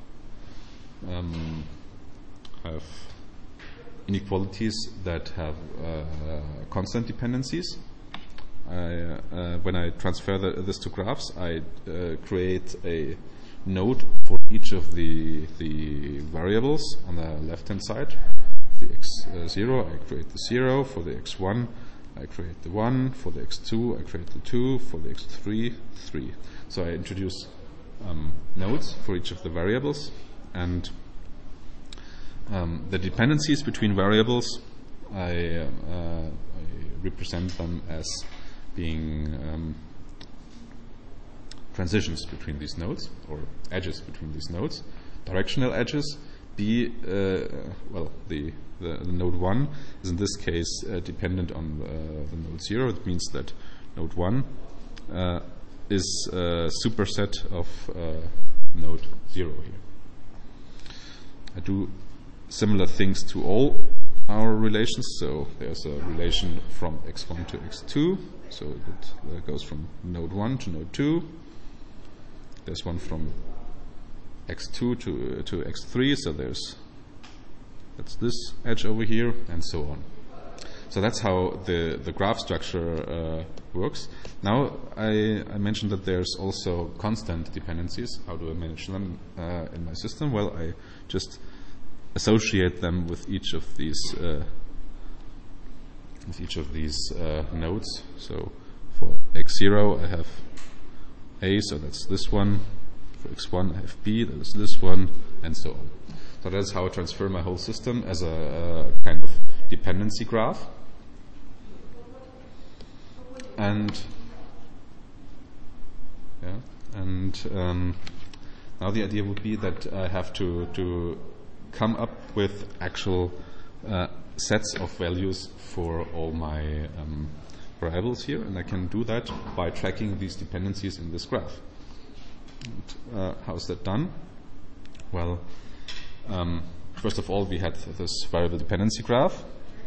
[SPEAKER 1] inequalities that have constant dependencies. When I transfer this to graphs, I create a node for each of the variables on the left-hand side. The x0, I create the 0. For the x1, I create the 1. For the x2, I create the 2. For the x3, 3. So I introduce nodes for each of the variables, and the dependencies between variables, I represent them as being transitions between these nodes, or edges between these nodes, directional edges. The node 1 is in this case dependent on the node 0. It means that node 1 is a superset of node 0 here. I do similar things to all our relations. So there's a relation from x1 to x2. So it goes from node 1 to node 2. There's one from x2 to x3. So that's this edge over here, and so on. So that's how the graph structure works. Now I mentioned that there's also constant dependencies. How do I manage them in my system? Well, I just associate them with each of these nodes. So for x0 I have a, so that's this one. for x1 I have b, that is this one, and so on. So that's how I transfer my whole system as a kind of dependency graph. And now the idea would be that I have to come up with actual sets of values for all my variables here, and I can do that by tracking these dependencies in this graph. And, how is that done? Well, first of all, we had this variable dependency graph,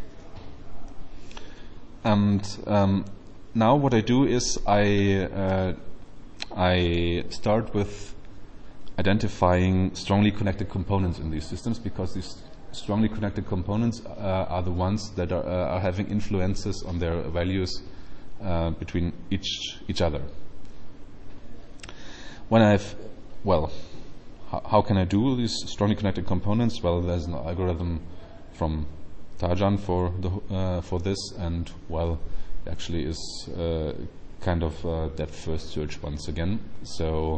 [SPEAKER 1] and now what I do is I start with identifying strongly connected components in these systems, because these strongly connected components are the ones that are having influences on their values between each other. When I have, well, how can I do these strongly connected components? Well, there's an algorithm from Tarjan for this, and well, actually is kind of depth first search once again. So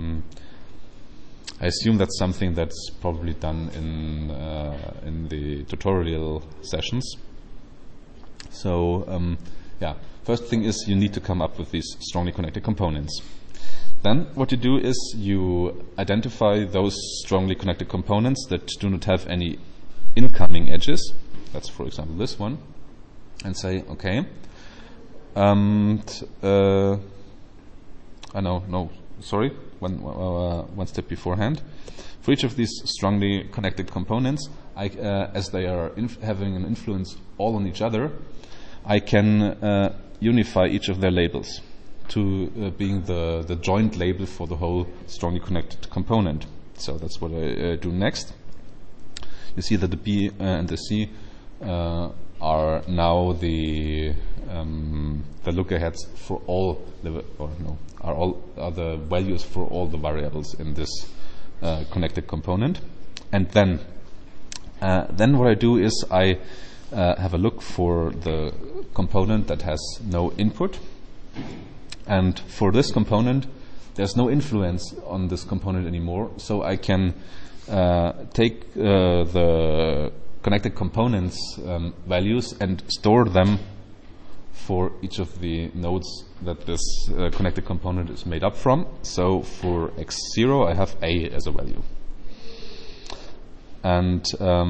[SPEAKER 1] I assume that's something that's probably done in the tutorial sessions. So yeah, first thing is you need to come up with these strongly connected components. Then what you do is you identify those strongly connected components that do not have any incoming edges. That's, for example, this one, and say, okay, one step beforehand. For each of these strongly connected components, as they are having an influence all on each other, I can unify each of their labels to being the joint label for the whole strongly connected component. So that's what I do next. You see that the B and the C are now the lookaheads for all are the values for all the variables in this connected component. And then what I do is I have a look for the component that has no input, and for this component there's no influence on this component anymore, so I can take the connected components values and store them for each of the nodes that this connected component is made up from. So for x0 I have a as a value, and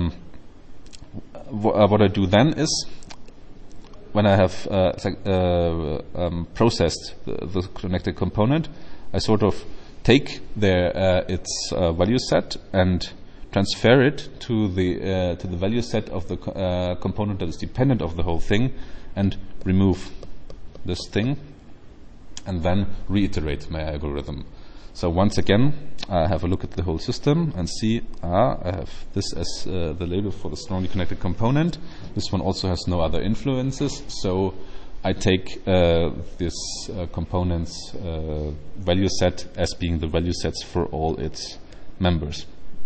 [SPEAKER 1] what I do then is, when I have processed the connected component, I sort of take its value set and transfer it to the value set of the component that is dependent of the whole thing, and remove this thing, and then reiterate my algorithm. So once again, I have a look at the whole system and see, I have this as the label for the strongly connected component. This one also has no other influences, so I take this component's value set as being the value sets for all its members.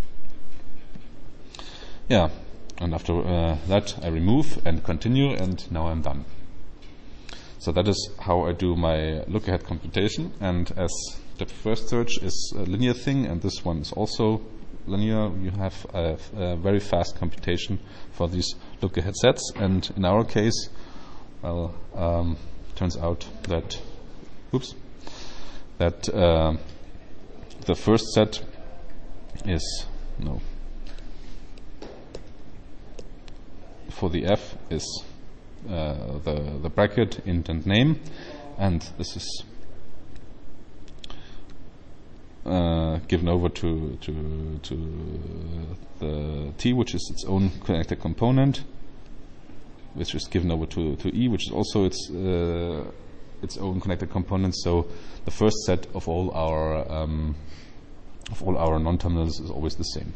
[SPEAKER 1] Yeah, and after that I remove and continue, and now I'm done. So that is how I do my look-ahead computation, and as depth first search is a linear thing, and this one is also linear, you have a very fast computation for these look-ahead sets. And in our case, well, turns out that the first set is for the f is the bracket int and name, and this is given over to the t, which is its own connected component, which is given over to e, which is also its own connected component. So the first set of all our non-terminals is always the same.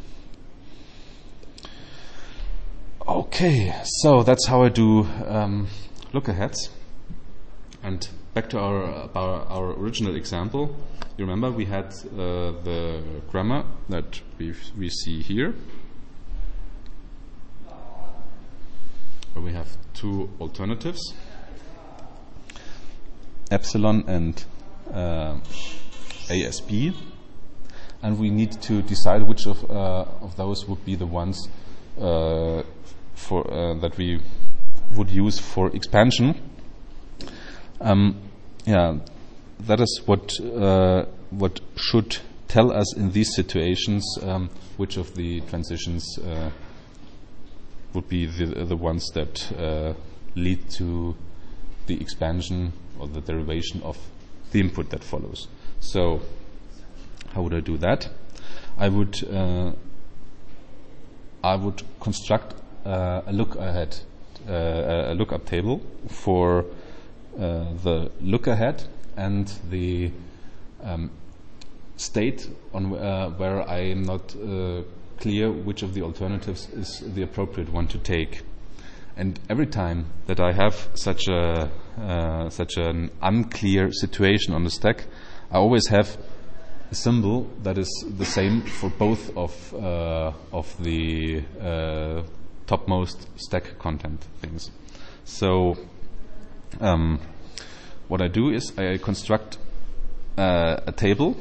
[SPEAKER 1] Okay, so that's how I do look-aheads. And back to our original example, you remember we had the grammar that we see here, where we have two alternatives, epsilon and ASB. and we need to decide which of those would be the ones for that we would use for expansion. That is what should tell us in these situations which of the transitions would be the ones that lead to the expansion or the derivation of the input that follows. So, how would I do that? I would construct a lookup table for the look ahead and the state on where I am not clear which of the alternatives is the appropriate one to take. And every time that I have such an unclear situation on the stack, I always have a symbol that is the same for both of the topmost stack content things. So what I do is I construct a table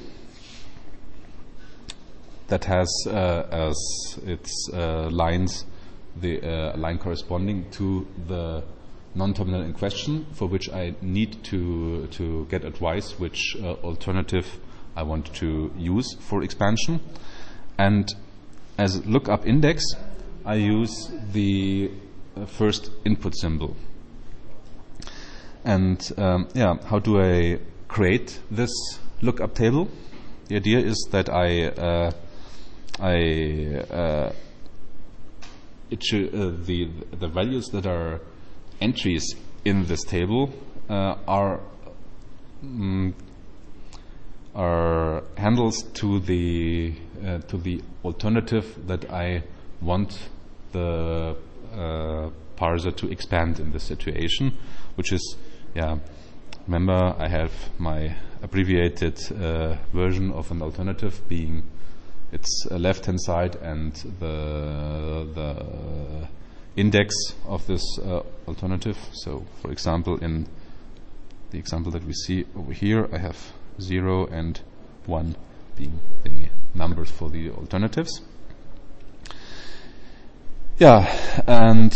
[SPEAKER 1] that has as its lines the line corresponding to the non-terminal in question, for which I need to get advice which alternative I want to use for expansion. And as lookup index, I use the first input symbol. And how do I create this lookup table? The idea is that the values that are entries in this table are handles to the alternative that I want the parser to expand in this situation, which is remember I have my abbreviated version of an alternative being its left-hand side and the index of this alternative. So, for example, in the example that we see over here, I have 0 and 1 being the numbers for the alternatives. And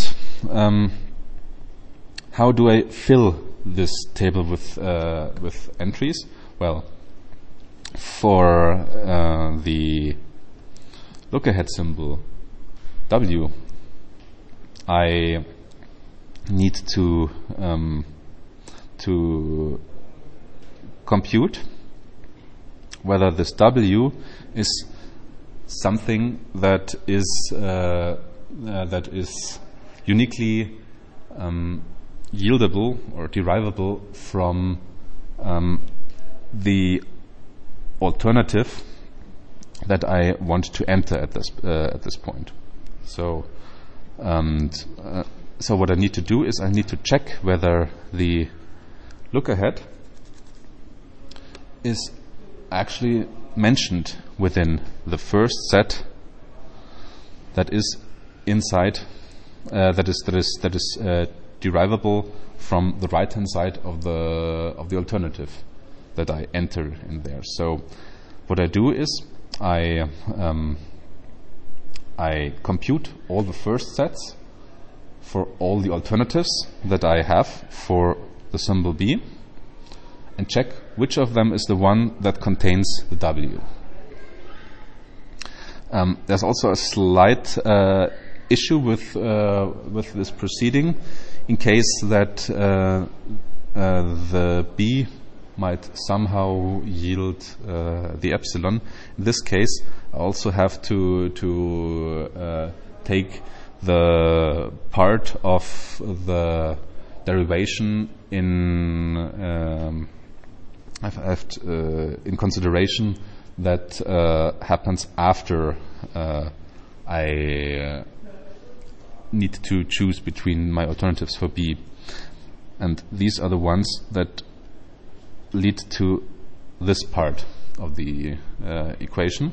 [SPEAKER 1] how do I fill this table with entries? Well, for the look ahead symbol W, I need to compute whether this W is something that is uniquely yieldable or derivable from the alternative that I want to enter at this point. So what I need to do is I need to check whether the look ahead is actually mentioned within the first set that is inside that is derivable from the right hand side of the alternative that I enter in there. So what I do is I compute all the first sets for all the alternatives that I have for the symbol B and check which of them is the one that contains the W. There's also a slight issue with this proceeding in case that the B might somehow yield the epsilon. In this case, I also have to take the part of the derivation in in consideration that happens after I need to choose between my alternatives for B, and these are the ones that lead to this part of the equation.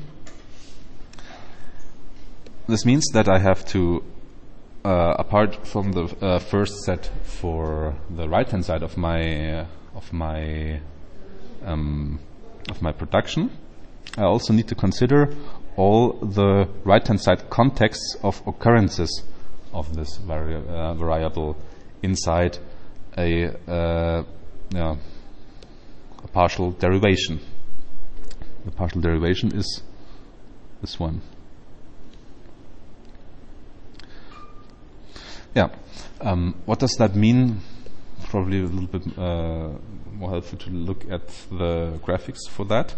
[SPEAKER 1] This means that I have to, apart from the first set for the right-hand side of my production, I also need to consider all the right-hand side contexts of occurrences of this variable inside a partial derivation. The partial derivation is this one. Yeah. What does that mean? Probably a little bit more helpful to look at the graphics for that.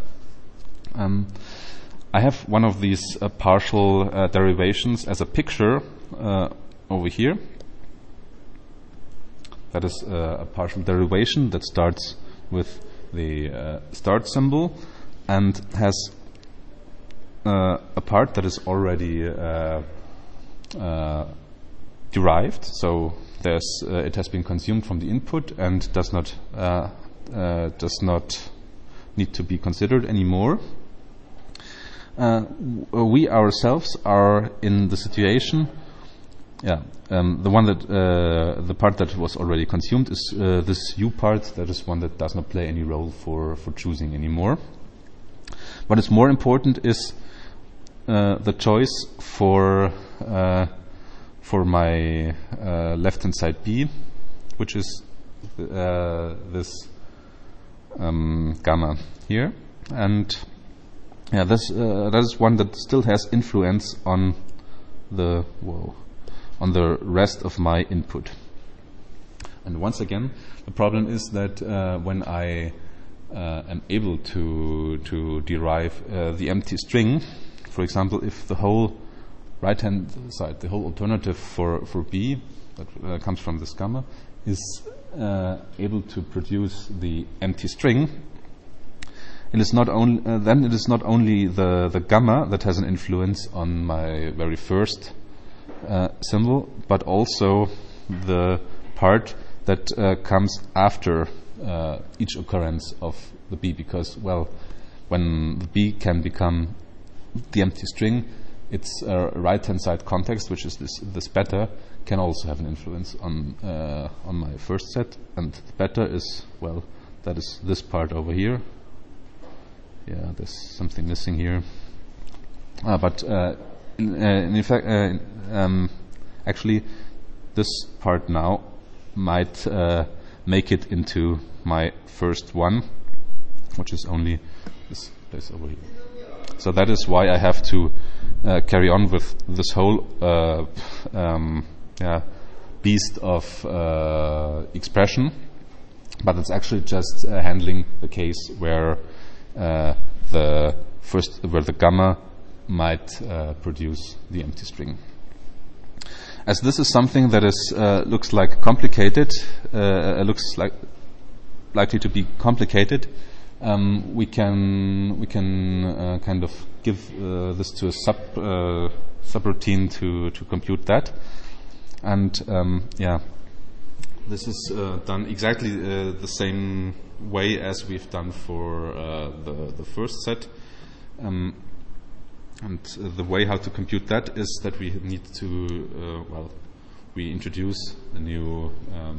[SPEAKER 1] I have one of these partial derivations as a picture over here. That is a partial derivation that starts with the start symbol and has a part that is already derived. So it has been consumed from the input and does not need to be considered anymore. We ourselves are in the situation. The one that the part that was already consumed is this U part. That is one that does not play any role for choosing anymore. What is more important is the choice for my left-hand side B, which is this gamma here, and that is one that still has influence on the rest of my input. And once again, the problem is that when I am able to derive the empty string, for example, if the whole right-hand side, the whole alternative for B that comes from this gamma is able to produce the empty string, it is not only then it is not only the gamma that has an influence on my very first symbol, but also the part that comes after each occurrence of the B, because, well, when the B can become the empty string, its right-hand side context, which is this beta, can also have an influence on my first set, and the beta is, well, that is this part over here. Yeah, there's something missing here. But in fact, actually, this part now might make it into my first one, which is only this place over here. So that is why I have to carry on with this whole beast of expression, but it's actually just handling the case where the gamma might produce the empty string. As this is something that is looks like complicated, likely to be complicated, we can kind of give this to a subroutine to compute that, and this is done exactly the same way as we've done for the first set. And the way how to compute that is that we need to we introduce a new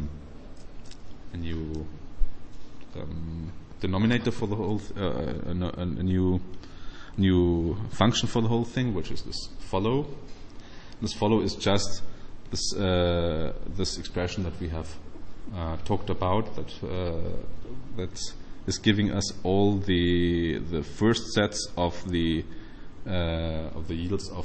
[SPEAKER 1] denominator for the whole a new function for the whole thing, which is this follow. This follow is just this expression that we have talked about, that is giving us all the first sets of the yields of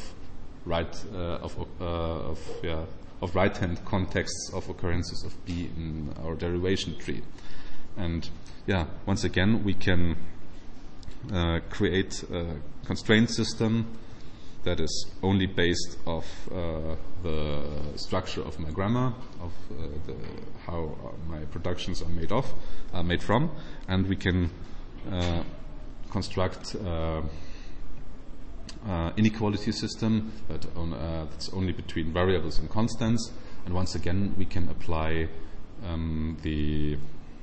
[SPEAKER 1] right-hand contexts of occurrences of B in our derivation tree. And once again, we can create a constraint system that is only based off the structure of my grammar, of how my productions are made from, and we can construct inequality system that's only between variables and constants. And once again, we can apply the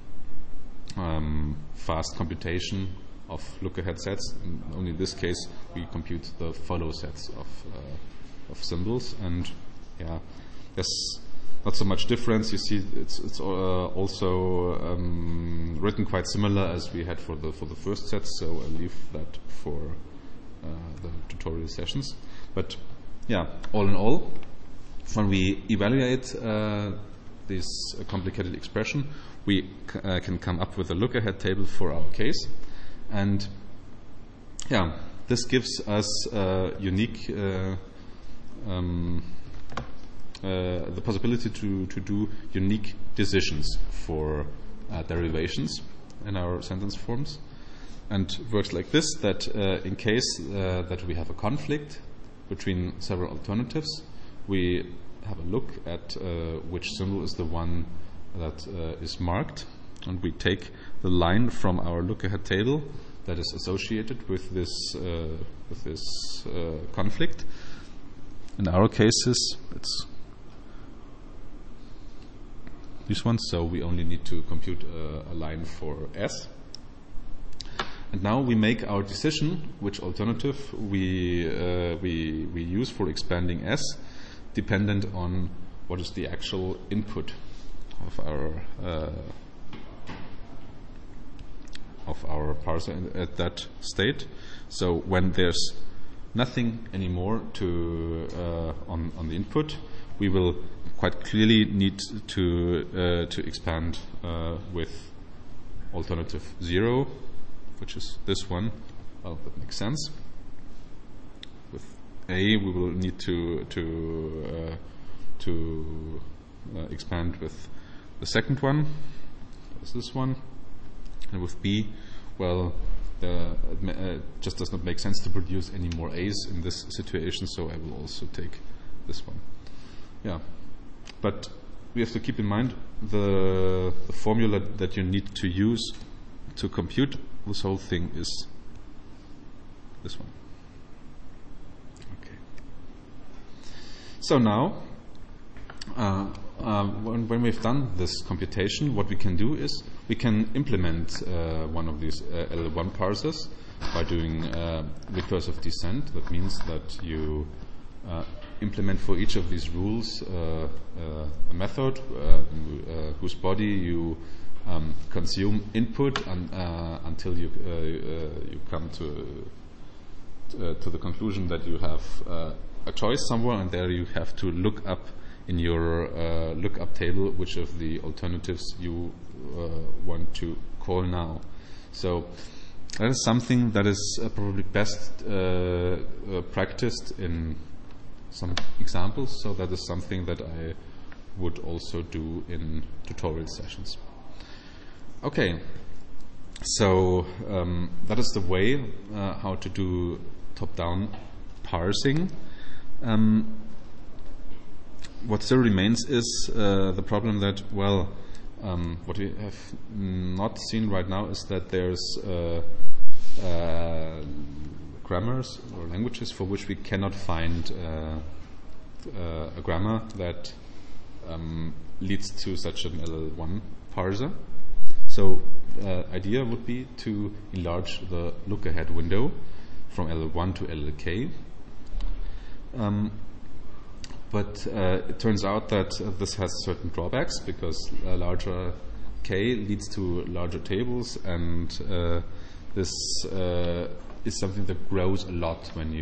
[SPEAKER 1] fast computation of look-ahead sets. And only in this case, we compute the follow sets of symbols. And there's not so much difference. You see, it's also written quite similar as we had for the first set. So I'll leave that for the tutorial sessions. But yeah, all in all, when we evaluate this complicated expression, we can come up with a look-ahead table for our case, and yeah, this gives us unique the possibility to do unique decisions for derivations in our sentence forms, and works like this: that in case that we have a conflict between several alternatives, we have a look at which symbol is the one that is marked, and we take the line from our look-ahead table that is associated with this conflict. In our cases, it's this one, so we only need to compute a line for S. And now we make our decision which alternative we use for expanding S, dependent on what is the actual input of our parser at that state. So when there's nothing anymore to on the input, we will quite clearly need to expand with alternative 0, which is this one. Well, that makes sense. With A, we will need to expand with the second one, is this one, and with B, well, it just does not make sense to produce any more A's in this situation, so I will also take this one. Yeah, but we have to keep in mind the formula that you need to use to compute this whole thing is this one. Okay. So now, when we've done this computation, what we can do is we can implement one of these LL1 parsers by doing recursive descent. That means that you implement for each of these rules a method whose body you consume input until you come to the conclusion that you have a choice somewhere, and there you have to look up in your lookup table which of the alternatives you want to call now. So that is something that is probably best practiced in some examples. So that is something that I would also do in tutorial sessions. Okay, so that is the way how to do top-down parsing. What still remains is the problem that, well, what we have not seen right now is that there's grammars or languages for which we cannot find a grammar that leads to such an LL1 parser. So idea would be to enlarge the look-ahead window from LL1 to LLK. But it turns out that this has certain drawbacks, because larger K leads to larger tables, and this is something that grows a lot when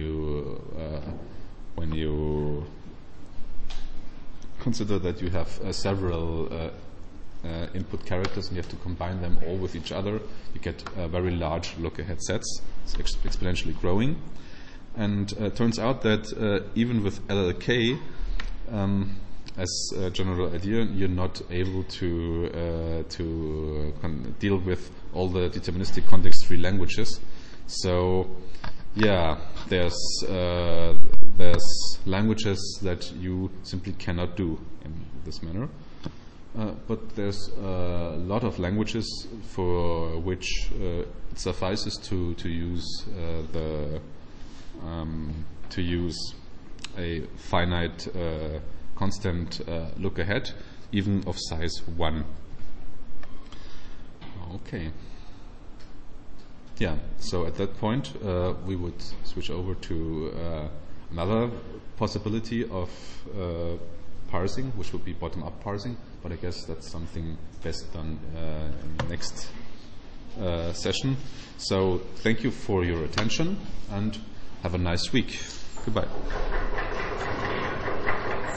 [SPEAKER 1] you consider that you have several input characters and you have to combine them all with each other. You get very large look-ahead sets. It's exponentially growing. And it turns out that even with LLK, as a general idea, you're not able to deal with all the deterministic context-free languages. So, yeah, there's languages that you simply cannot do in this manner. But there's a lot of languages for which it suffices to use a finite constant look ahead, even of size 1. Okay. Yeah, so at that point we would switch over to another possibility of parsing, which would be bottom-up parsing, but I guess that's something best done in the next session. So thank you for your attention and have a nice week. Goodbye.